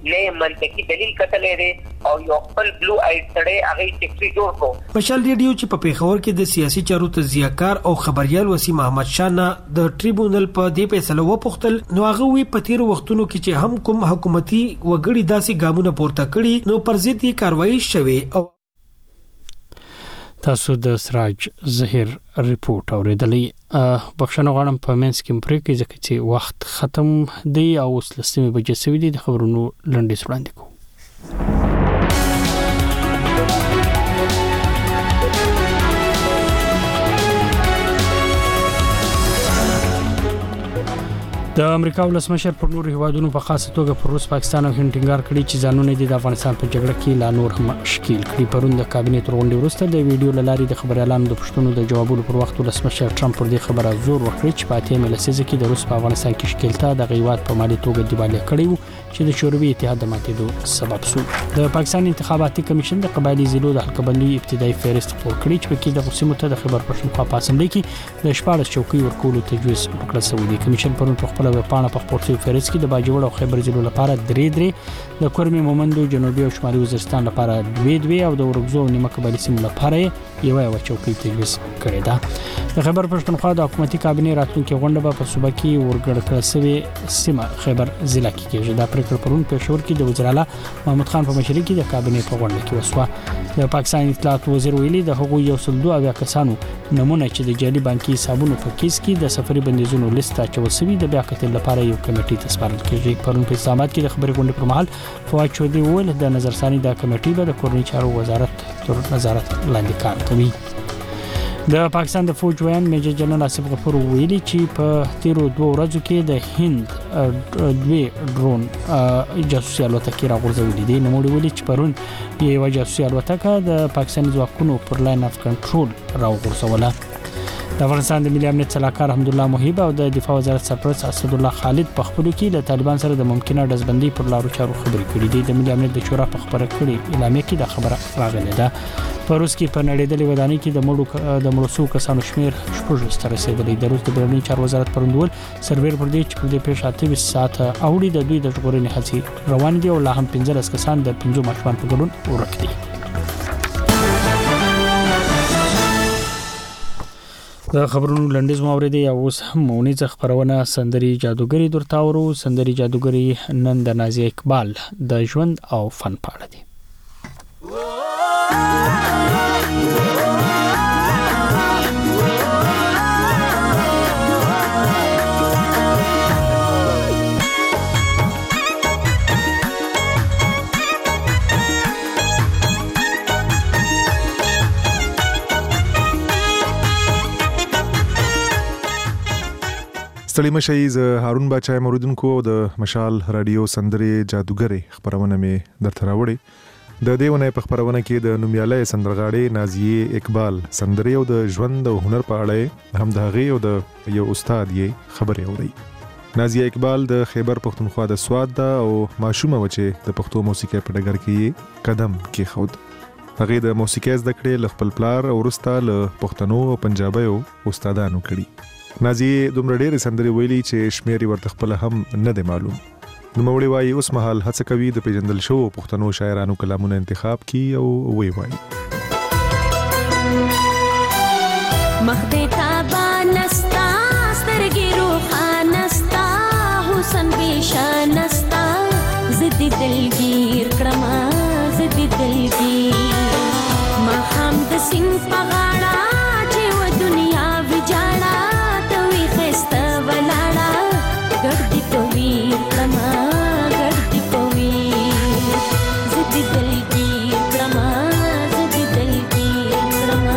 له منطقي دلیل کتلې دی او یو خپل بلو آیډ سره هغه سیکرټری جوړ کو. مشال ریډیو چې په پیښور کې د سیاسي چارو تجزیه‌کار او خبريال وسیم احمد شاه نه د ټریبونل په دې فیصله وپوښتل نو هغه وی په تیر وختونو کې چې هم کوم حکومتي وګړي داسې ګامونه پورته کړي نو پر ضد کاروایی شوه. او تاسو د سراج ظهیر ریپورت اوریدلې. بخښنه غواړم په منځ کې پرې کې ځکه چې وخت ختم دی او اوس لسمه بجې سوي دي. د خبرونو لنډیز وړاندې کوم. د امریکا ولسمشر پر نور هیوادونو په خاصه توګه پر روس، پاکستان او هند ټینګار کړي چې ځانونه د افغانستان په جګړه کې لا نور هم شکیل کړي. پرون د کابینې تر غونډې وروسته د ویډیو لاري د خبريالانو د پښتنو د جوابونو پر وخت ولسمشر ټرمپ پر دې خبره زور ورکړي چې په اتمه لسیزه کې د روس په افغانستان کې شکیلتا د غیوات په مالي توګه دیواله کړي وو چې د شوروي اتحاد د ماتېدو سبب شو. د پاکستان انتخاباتي کمیشن د قبایلی ضلعو د حلقه‌بندۍ ابتدایي فهرست خپور کړي چې په کې د قسمو ته د خبر پښتونخوا په اسمبلی کې د 14 چوکۍ ورکولو تجویز وکړل شوی دی. کمیشن پرون په خپل ویبپاڼه په پورتو فهرست کې د باجوړ او خیبر ضلعو لپاره درې د کورمي مومندو جنوبي او شمالي وزیرستان لپاره دوی او د ورغزو نیمه قبایلی سیمو لپاره یو چوکۍ تجویز کړې ده. د خیبر پښتونخوا د حکومتي کابینې راتلونکي غونډه په صوبه کې ورګړ کړل شوی سیمه خیبر ضلع کې کېږي. دا پریکړه پرون پېښور کې د وزیر اعلی محمود خان په مشرۍ کې د کابینې په غونډه کې وشوه. د پاکستان اطلاعات وزیر ویلي د هغوی 102 کسانو نمونه چې د جعلي بانکي حسابونو په کیس کې د سفري بندیزونو لیست اچول شوی د بیا کتل لپاره یو کمیټې تسپارل کېږي. پرون په اسلام آباد کې د خبري غونډې پر مهال فواد چودري وویل د نظرثاني د کمیټې به د کورنۍ چارو وزارت تر نظارت لاندې کار کوي. د پاکستان د فوج ویان میجر جنرال آصف غفور ویلي چې په تیرو 2 ورځو کې د هند دوی ډرون جاسوسي الوتکې راغورځولې دي. نو ویلي چې پرون یو جاسوسي الوتکه د پاکستان ځواکونو پر لاین اف کنټرول راغورځوله. د افغانستان د ملي امنیت صلاحکار حمدالله محیب او د دفاع وزارت سرپرست اسد الله خالد په خپلو کې د طالبان سره د ممکنه ډزبندۍ پر لارو چارو خبرې کړې دي. د ملي امنیت د شورا په خبره کړې اعلامیه کې د خبره راغلې ده. په روس کې په نړیدلې ودانۍ کې د مړو شوو کسانو شمیر 14 ته رسیدلی. د روس د بهرنیو چارو وزارت پروندول سرور پر دې چې په دې پیښه 28 ساعته اوړي د دوی د ژغورنې هڅې روان دي او لا هم 15 کسان د 5 ماشومان په ګډون ورک دي. د خبرونو لنډیز مورید یا اوس هم مونږه خبرونه سندري جادوګری درتاورو. سندري جادوګری نن د نازیه اقبال د ژوند او فن پاړه دي. ستړي مشي ز هارون بچای موریدونکو د مشال رادیو سندري جادوګری خبرونه می درته راوړي. د دیونه په خبرونه کې د نومیاله سندرغاړي نازیه اقبال سندري او د ژوند او هنر په اړه هم د غي او د یو استاد یې خبري اوري. نازیه اقبال د خیبر پښتونخوا د سواد دا او ماشومه وچه د پښتو موسیقي په ډګر کې قدم کې خود. هغه د موسیقي زده کړې ل خپل پلار او ورسته ل پښتنو او پنجابیو استادانو کړي. نازیه دومره ډېر سندري ویلي چې شمیري ورته خپل هم نه دی معلوم. نو مولوی وايي اوس مهال هڅه کوي د پیژندل شو پښتنو شاعرانو کلامونه انتخاب کی او وی وایي. مخدې تابا نستا سترګې روخانستا حسن بشان نستا زدي دلګیر کړما زدي دلګیر ما هم د سین په غاړه چې و دنیا وجاړه ګړدی کوي کړما ګړدی کوي زدي دلګي کړما زدي دلګي کړما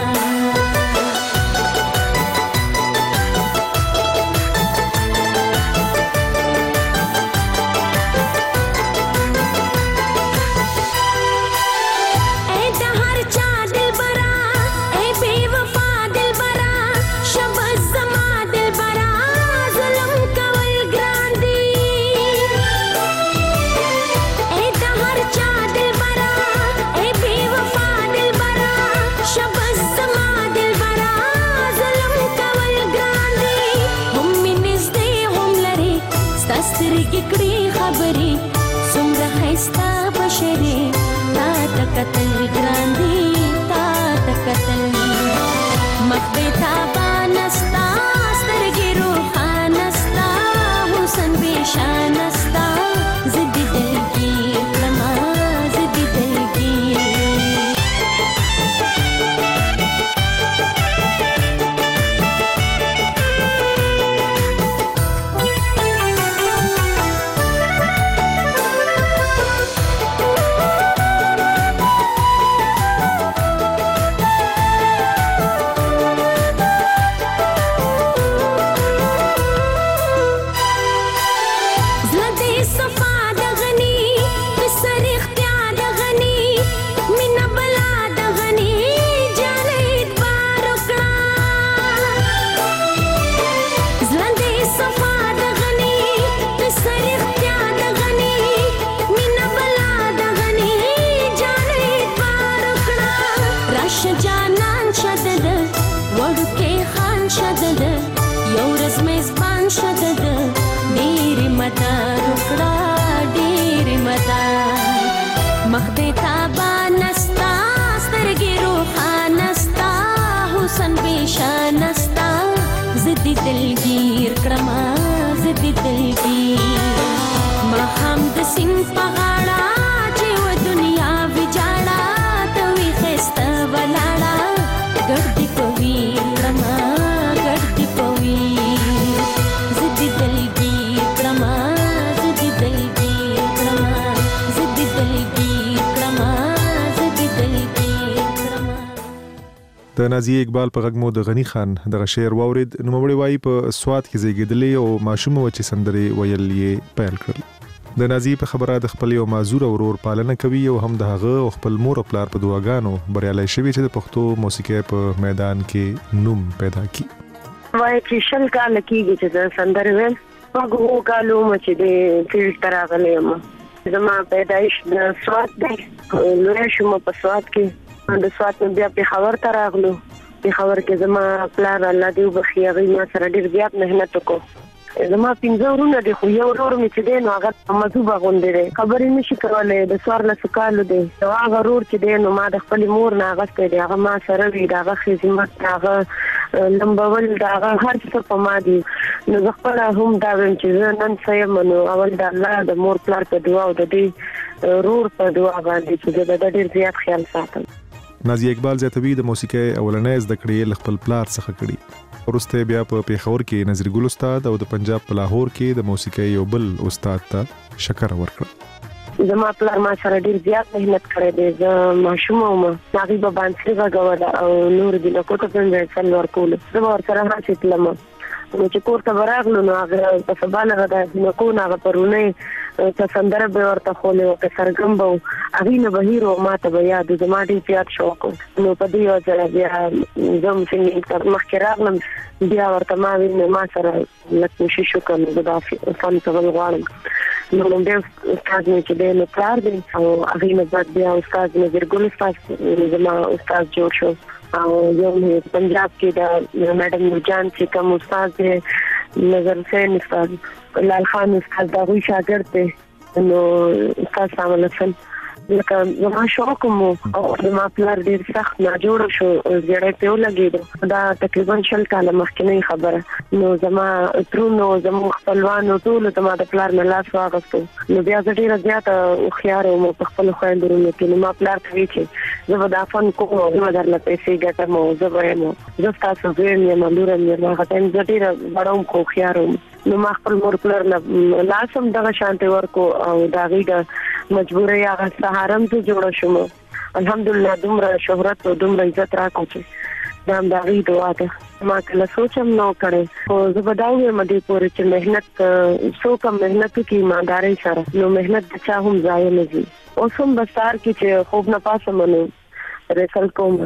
خستا بشری تا تکتل ګراندي تا تکتل مخبه تابانستا سترګې روحانستا حسن بشانستا زدي دلګي لما زدي دلګي دلگیر کرما زدی دلگیر ما هم د سین پغاړه چې و دنیا وجاړه توي خسته ولاړه ګړدی پوي کرما ګړدی پوي زدی دلگیر کرما زدی دلگیر کرما زدی دلگیر کرما زدی دلگیر کرما. د نازیه اقبال په غږ مو د غنی خان دغه شعر واورید. نوموړی وایي په سواد کې زیږېدلی او ماشوم و چې سندرې ویل یې پیل کړل. د نازیه په خبره د خپل یو معذور ورور پالنه کوي او هم د هغه او خپل مور او پلار په دعاګانو بریالي شوی چې د پښتو موسیقۍ په میدان کې نوم پیدا کړي. وایي چې شل کال کېږي چې د سندرې ویل هغه کالو چې د فیلډ ته راغلی یم. زما پیدایش د سواد دی لوی شوم په سواد کې د سواد بیا په خبر ته راغلو. په خبر کې زما پلار الله دې وبخي هغه ما سره ډېر زیات مهنت وکړ. زما 15 ورونه دي خو یو ورور مې چې دی نو هغه مزوبه غونډې دی خبرې نشي کولای د سوار له سکالو دی هغه ورور چې دی نو ما د خپل مور نه غوښتې دی هغه ما سره وی دا هغه خدمت هغه لمبول دا هغه هر څه په ما دي نو خپل هم دا ویم چې نن سم نو اول د الله د مور پلار په دعا او د دې ورور په دعا باندې چې د ډېر زیات خیال ساتم. نازیه اقبال زیاتوي د موسیقۍ اولنۍ زده کړې له خپل پلار څخه کړي. وروسته بیا په پیښور کې نظر ګل استاد او د پنجاب په لاهور کې د موسیقۍ یو بل استاد ته شکر ورکړ. زما پلار ما سره ډیر زیات مهنت کړی دی. زه ماشوم وم هغې به بانسري غږوله او نور دي له کوټه پنځه سل ورکولو زه به ورسره هسې تلم نو چې کور ته به راغلو نو هغه په سبا لغه د نکو نه هغه پرونی ته سندره به ورته خولې او که سرګم به هغې نه بهیر او ما ته به یاد زما ډېر زیات شوق نو په دې وجه بیا زه هم سنګینګ ته مخکې راغلم بیا ورته ما ویل ما سره لږ کوشش وکړم زه دا فن کول غواړم نو لومړی استاد مې چې دی نو پلار دی او هغې نه بعد بیا استاد نظر ګل استاد زما استاد جوړ شو او یو پنجاب کې د میډم نورجان چې کوم استاد دی نظر حسین استاد لال خان استاد دا غوي شاګرد دی نو استاد سامل حسن لکه زما شوق مو او زما پلار ډېر سخت ناجوړ شو زړه ته ولګېد دا تقریبا 20 کاله مخکې خبره نو زما ترونو زما خپلوانو ټول زما د پلار نه لاس واغستو نو بیا ډېر زیات خيار او په خپل خويندرونو کې نو ما پلار ته وی چې زه به دا فن کوم او زه درنه پیسې ګټم او زه وایم زه تاسو زه یې مالورم یې ما غته ډېر بڑوم خو خيارم نو ما خپل مور پلار لاسم دغه شانته ورکو او دا غیډه مجبورې هغه سهارم ته جوړ شوم الحمدلله دومره شهرت او دومره عزت راکوم چې دا د غي دعا ده ما کله سوچم نو کړې او زه بداوې مدي پورې چې مهنت سو کم مهنت کی ایمانداري سره نو مهنت د چا هم ضایع نه وي اوس هم بستار کې چې خوب نه پاسه منو رسل کوم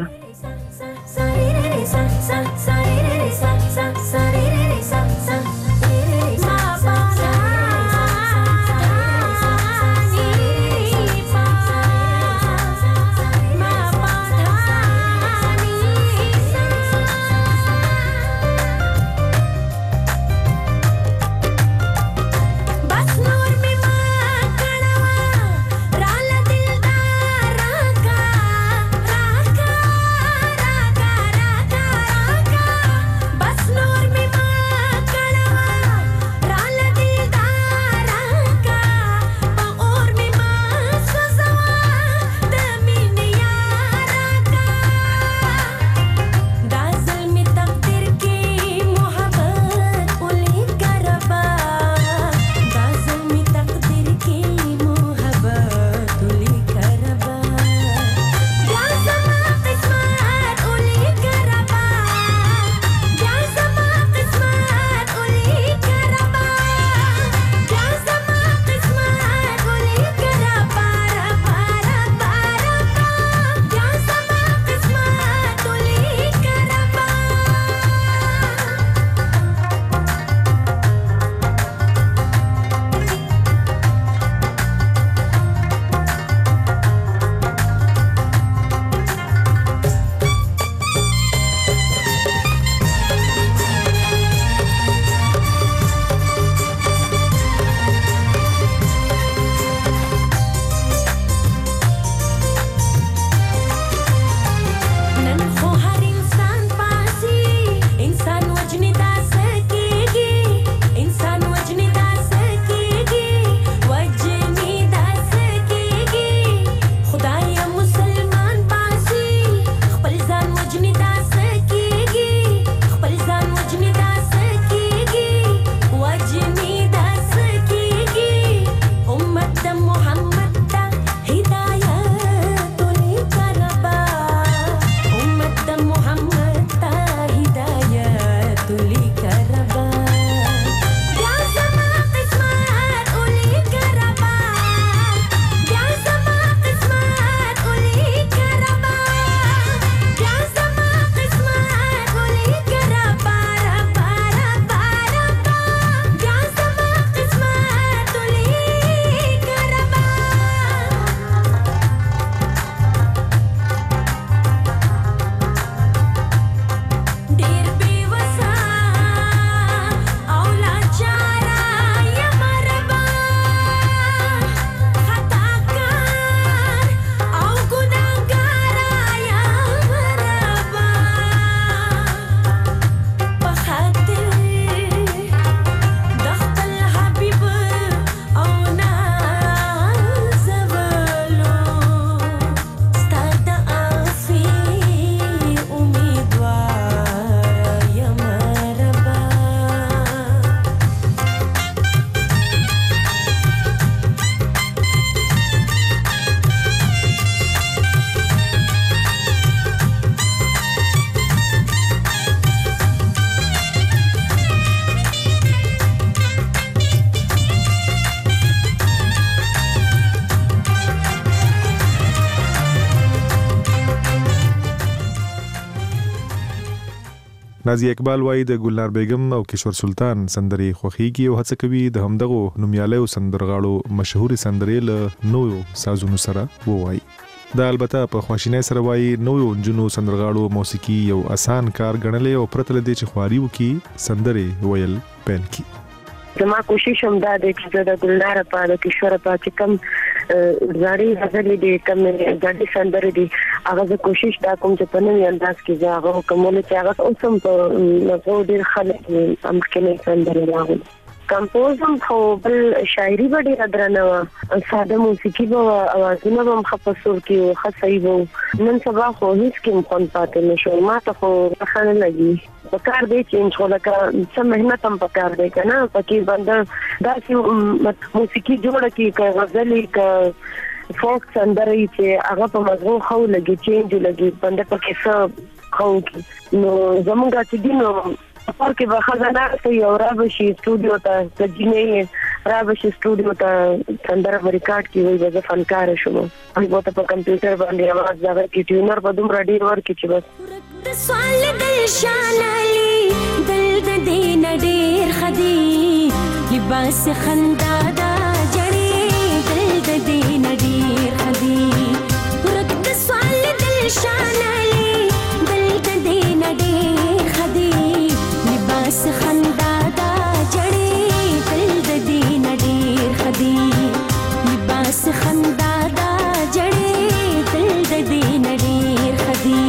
نازیه اقبال وایي د ګلنار بیگم او کشور سلطان سندري خوخيږي او هڅه کوي د همدغو نومیالیو سندرغاړو مشهوري سندرې له نوو سازونو سره ووایي. دا البته په خواشینۍ سره وایي نوو جنو سندرغاړو موسیقي یو آسان کار ګڼلې او پرته له دې چې خواري وکړي سندرې ویل پیل کړي. زما کوشش هم دا دی چې د ګلنار په د کشور په چې کوم ځاړي غزلې دي کوم ځاړي سندرې دي هغه زه کوشش دا کوم چې په نوې انداز کې زه هغه کومول چې هغه اوسم په نو ډېر خلک امکاني سندرې راغلي. کمپوزم خو بل شاعري به ډېره درنه وه، ساده موسیقي به وه، اوازونه به هم ښه په سور کې وو، ښه صحیح به وو. نن سبا خو هېڅ کې هم خوند پاتې نه شو. ما ته خو ښه نه لګي. پکار دی چې خو لکه څه محنت هم پکار دی که نه، پکې بنده داسې موسیقي جوړه کړي که غزلې که فوک سندرې چې هغه په مغزو ښه ولګي، چینج ولګي، بنده پکې ښه ښه وکړي. نو زمونږ چې دي نو پر کې به خزانه کوي او را بشي سټوډیو ته سجینې را بشي سټوډیو ته سندره ریکارډ کی وي د فنکار شوم. هغه ته په کمپیوټر باندې आवाज ځای کې ټیونر په دومره ډیر ورکی چې بس سوال دل شان علي دل د دین ډیر خدي لباس خندا دا جړې دل د دین ډیر خدي ورته سوال دل شان علي دل د دین ډیر خدي لباس خندا دا جړې دل د دین ډیر خدي لباس خندا دا جړې دل د دین ډیر خدي.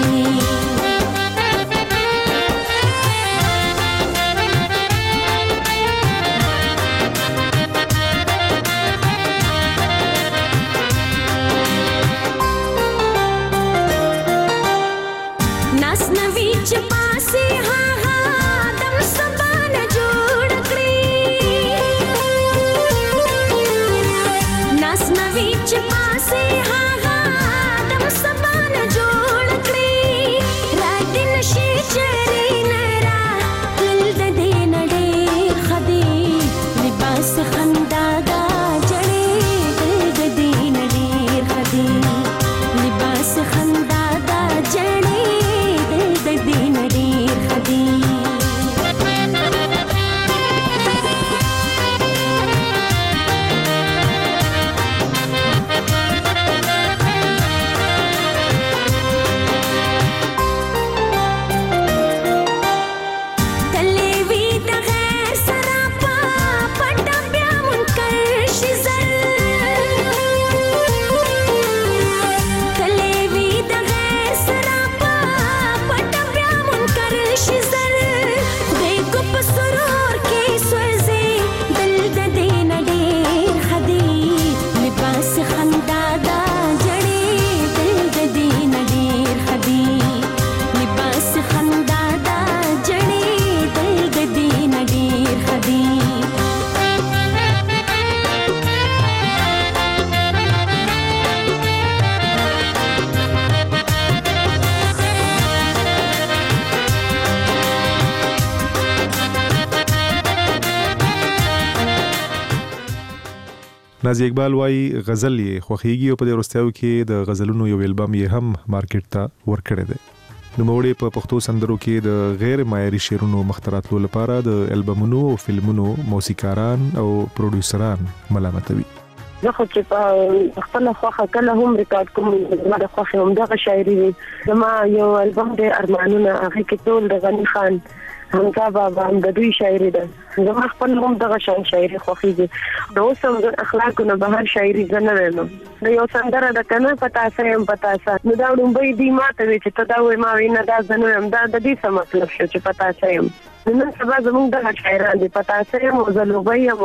نازیه اقبال وایي غزل یې خوښیږي او په دې وروستیو کې د غزلونو یو البم یې هم مارکیټ ته ورکړی دی. نوموړی په پښتو سندرو کې د غیر معیاري شعرونو مخته راتلو لپاره د البمونو او فلمونو موسیقاران او پروډوسران ملامتوي. زه خو چې په خپل خوښه کله هم ریکارډ کوم، زما د خوښې هم دغه شاعري وي. زما یو البم دی ارمانونه، هغه کې ټول د غني خان همزه بابا هم د دوی شاعري ده. زما خپل هم دغه شان شاعري خوښیږي. د اوس هم اخلاقونه بهر شاعري زه نه وایم. د یو سندره ده که نه پتاسه یم پتاسه، نو دا وړومبۍ دوی ما ته وایي چې ته دا وایې، ما وایي نه دا زه نه وایم. دا د دې څه مطلب شو چې پتاسه یم. نن سبا زموږ دغه شاعران دي، پتاسه یم او زه لوبۍ یم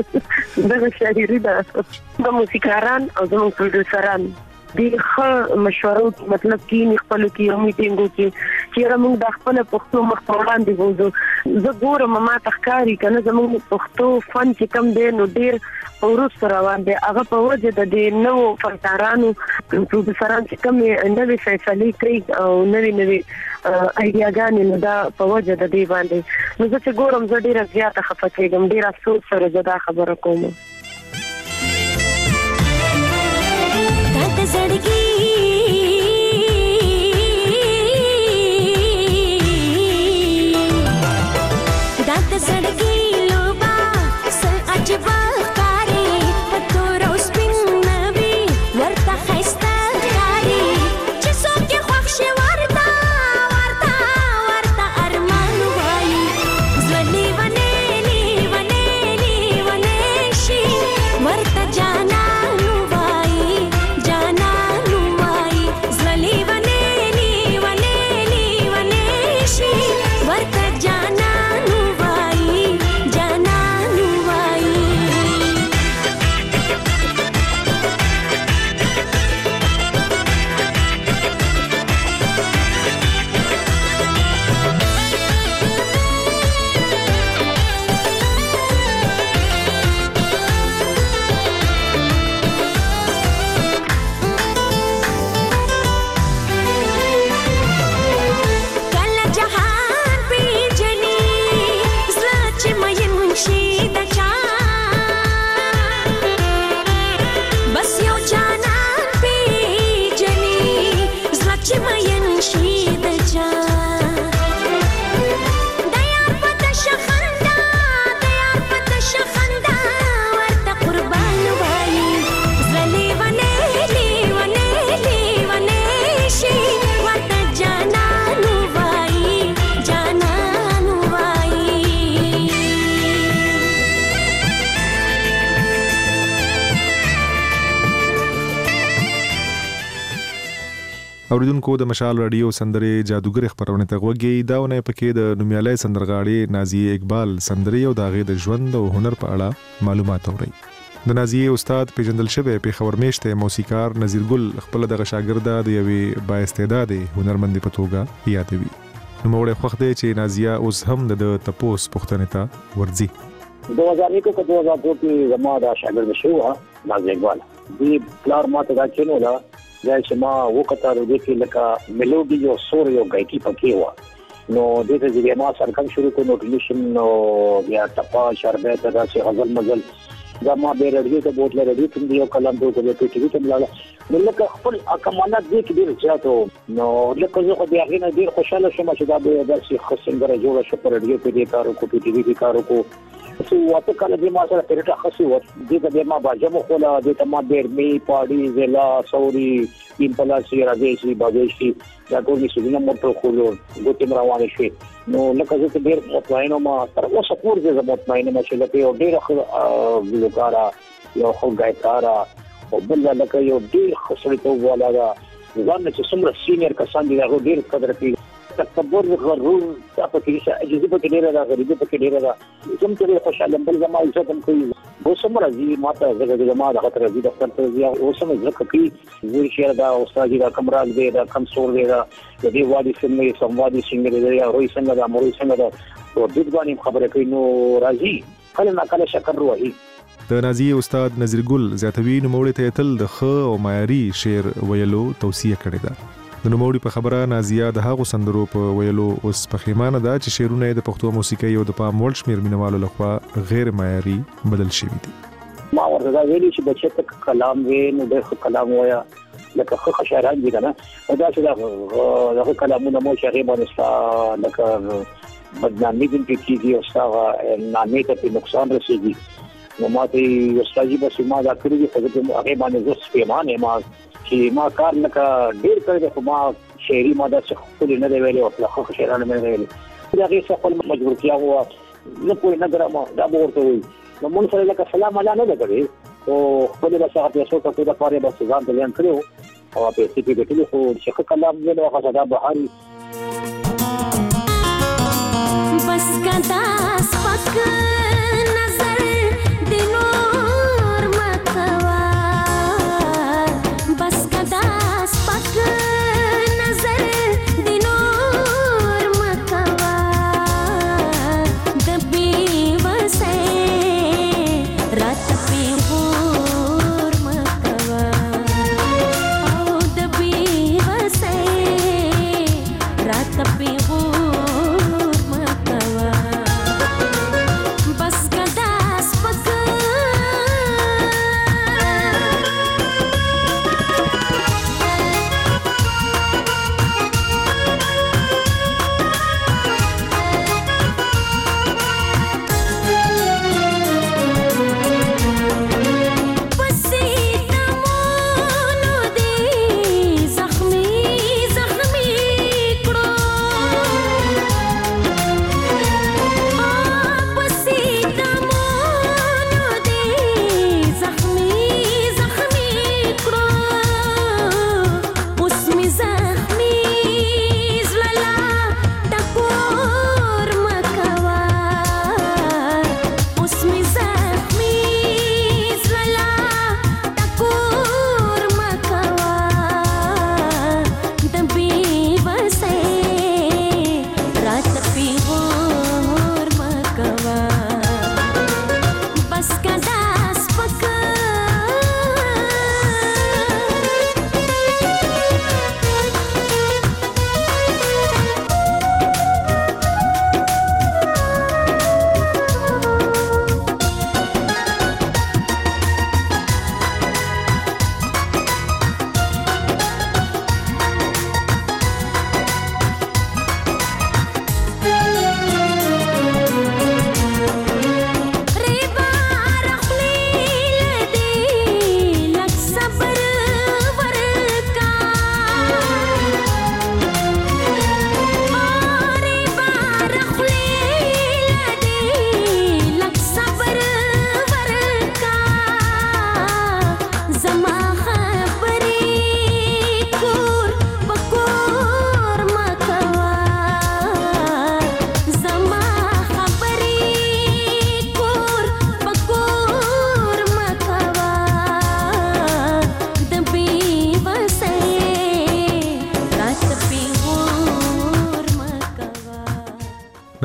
او دغه شاعري ده. د موسیقاران او زموږ پروډوسران دی ښه مشورو مطلب کې خپل کې یو میټینګو کې چې موږ د خپل پښتو مخ په وړاندې وځو. زه ګورم ما تخکاری کنه زموږ پښتو فن چې کم دی نو ډیر ورس روان دی. هغه په وجه د دې نو فنکارانو پروډوسران چې کم نوې فیصلې کوي او نوې ایډیاګانې نو دا په وجه د دې باندې نو زه چې ګورم زه ډیره زیاته خفه کېږم، ډیر افسوس سره زه دا خبره کوم. اوریدونکو د مشال رادیو سندرې جادوګر خبرونه ته غوږی داونه پکې د نومیالي سندرغاړي نازیه اقبال سندرې او داغه د ژوند او هنر په اړه معلومات اوري. د نازیه استاد پیژندل شوی په خبر میشته موسیقار نذیر ګل خپل د شاګرد د یوې با استعداد هنرمند په توګه یادوي. نو موږ خوښ دی چې نازیه اوس هم د تپوس پښتنې ته ورځي. 2001 کې 2002 کې زما د شاګرد شو نازیه اقبال دی پلار ماته دا چینو لا چې ما وکړه د دې کې لکه میلودي او سور یو گایکی پکې و نو د دې ځای ما سرکم شروع کړو نوټیشن نو بیا ټپا شربت دا چې غزل مزل دا ما به رډیو ته بوتل رډیو ته یو کلام دوه په ټي وي ته لاله نو لکه خپل کمانات دې کې ډیر زیاتو نو لکه زه خو بیا غینه ډیر خوشاله شوم چې دا به داسې خصنګره جوړه شو پر رډیو په دې کارو کو په ټي وي کې کارو کو سو واته کله دې ما سره پرېټه خاصي و دې ته ما باجمو خولا دې ته ما بیرمی پاړی زلا سوري امپلاسی راځي باجشي دا ټول می سونه موټر خولو ګوتې روانه شي نو لکه زه ډیر مطمئن ما تر اوسه پورې زه مطمئن ما چې لکه ډیر ګلوکارا یو خو ګایکارا او بل لکه یو ډیر خسرته ولا دا ځان چې څومره سینیئر کسان دي هغه ډیر قدر کوي تکبر غرور په کې چې اجازه په کې ډیره دا غریبه په کې ډیره دا کوم چې خوشاله بل زما عزت هم کوي و سمره زی ماته زګه زما د خطر زی د خپل ته یا و سم زکه کې وی شهر دا استاد دا کمرال دی دا کم سور دی دا د دې وادي سمې سموادي څنګه دی یا روي څنګه دا موري څنګه دا او دې باندې خبره کوي نو راځي کله نا کله شکر وایي. د نازیه استاد نذیر ګل زیاتوی نوموړي ته تل د خ او معیاري شعر ویلو توصیه کړې ده. د نوموړي په خبره نازیه د هغو سندرو په ویلو اوس پښیمانه ده چې شعرونه د پښتو موسیقۍ او د پام وړ شمېر مینوالو لخوا غیر معیاري بدل شوي دي. ما ورته ویلي چې بچی ته کلام وې نو د کلام وایا لکه خو شاعران دي کنه دا چې دا کلامونه مو شعر باندې لکه بدنامي دي کیږي او څنګه نامې ته نقصان رسېږي نو ماته استاد بس ما دا کړی چې هغه باندې زوس پیمانه ما چې ما کار لکه ډیر کړی خو ما شعري ماده څخه خپل نه دی ویلي او خو شعرانه مې ویلي دا هغه څه خپل مجبورتیا هوا نه پوي نه درما دا ورته وي نو مونږ سره لکه سلام علیه نه کړی او خپل له څه پیسو ته د پاره بس ځان ته ځان کړو او په دې کې ټول خو چې کلام ویلو هغه دا بهاري بس کدا سپک نظر دینور مکوا بس کدا سپک نظر دینور مکوا دبی وسه رات په غور مکوا او دبی وسه رات په غور مکوا بس کدا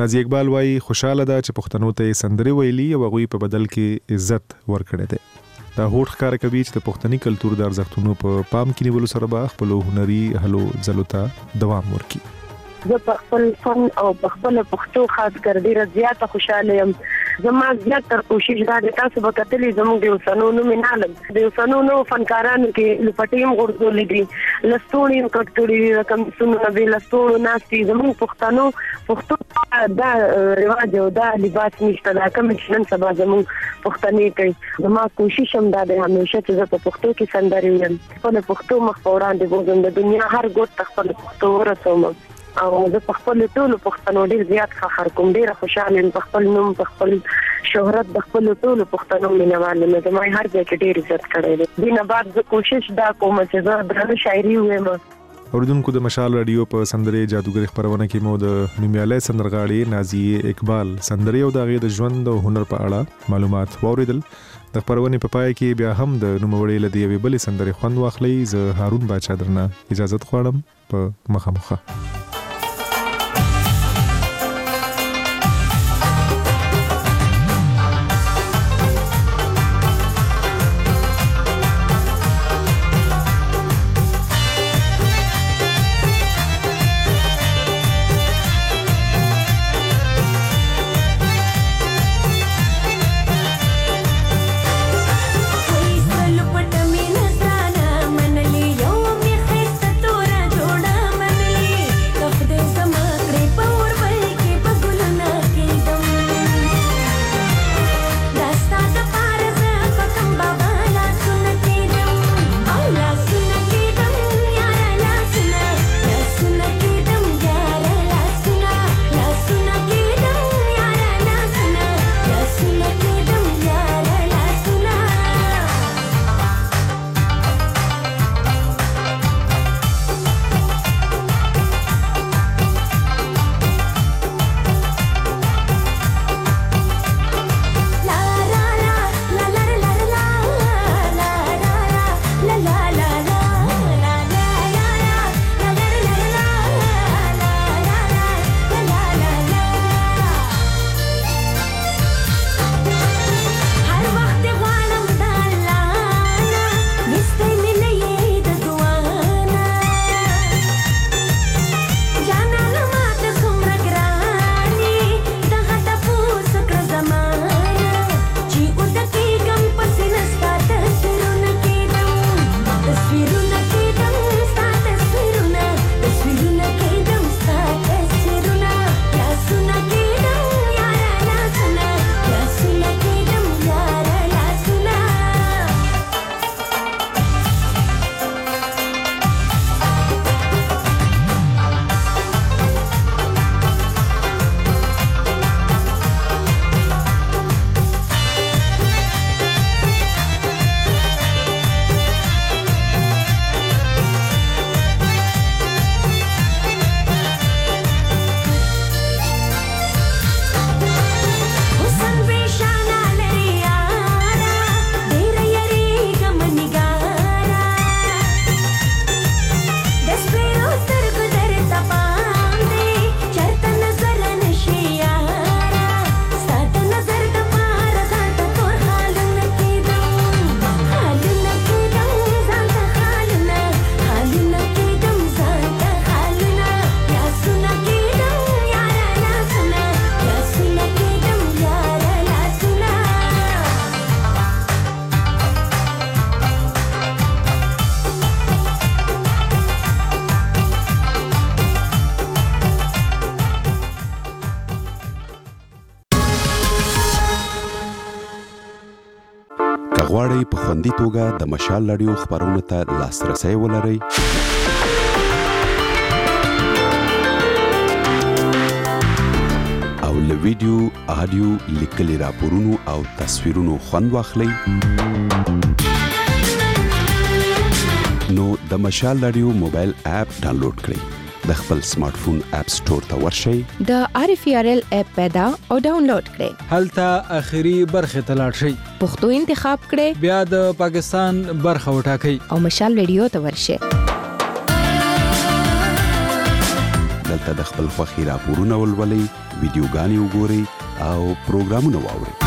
نازي اقبال وايي خوشاله ده چې پښتنو ته سندري ویلي او غوي په بدل کې عزت ورکړي دي. دا هوټ ښکار کوي چې د پښتني کلچر د ارزښتونو په پام کې نیولو سره به خپل هنري هلو ځلو ته دوام ورکړي. زه په خپل فن او په خپل پښتو خاص کر ډیره زیاته خوشاله یم. زما زیات تر کوشش دا د تاسو په کتلې زموږ د وسنونو مینالم د وسنونو فنکارانو کې لپټیم غورځولې دي لستونی کټکړي رقم سنونه به لستونو ناشتي زموږ پښتو دا رواج او دا لباس نشته دا کوم چې نن سبا زموږ پښتني کوي. زما کوشش هم دا د همیشه چې زه په پښتو کې سندري ویم خپل پښتو مخ په وړاندې بوزم د دنیا هر ګوټ خپل پښتو ورسوم او زه په خپل ټولو پښتنو ډیر زیات فخر کوم. ډیره خوشاله یم په خپل نوم په خپل شهرت د خپل ټولو پښتنو مینوال یم. زما هر ځای کې ډیر عزت کړی دی. دینه بعد زه کوشش دا کوم چې زه درنه شاعري ویم. اوریدونکو د مشال رادیو په سندري جادوګر خبرونه کې مو د نومیالي سندرغاړي نازي اقبال سندري او د غي د ژوند او هنر په اړه معلومات واوریدل. د خبرونه په پای کې بیا هم د نوموړي لدی وی بل سندري خوند واخلي. زه هارون باچا درنه اجازه غواړم په مخامخه. غواړئ په خوندي توګه د مشال رادیو خبرونو ته لاسرسي ولرئ او له ویډیو، آډیو، لیکلي راپورونو او تصویرونو خوند واخلئ نو د مشال رادیو موبایل اپ ډاونلوډ کړئ. د خپل سمارټ فون اپ سٹور ته ورشئ، د RFRL اپ پیدا او ډاونلوډ کړئ. هلته اخیری برخه ته لاړ شئ، پښتو انتخاب کړئ، بیا د پاکستان برخه وټاکئ او مشال رادیو ته ورشئ. د دلته د خپل خوښي راپورونه ولولئ، ویډیوګانې وګورئ او پروګرامونه واورئ.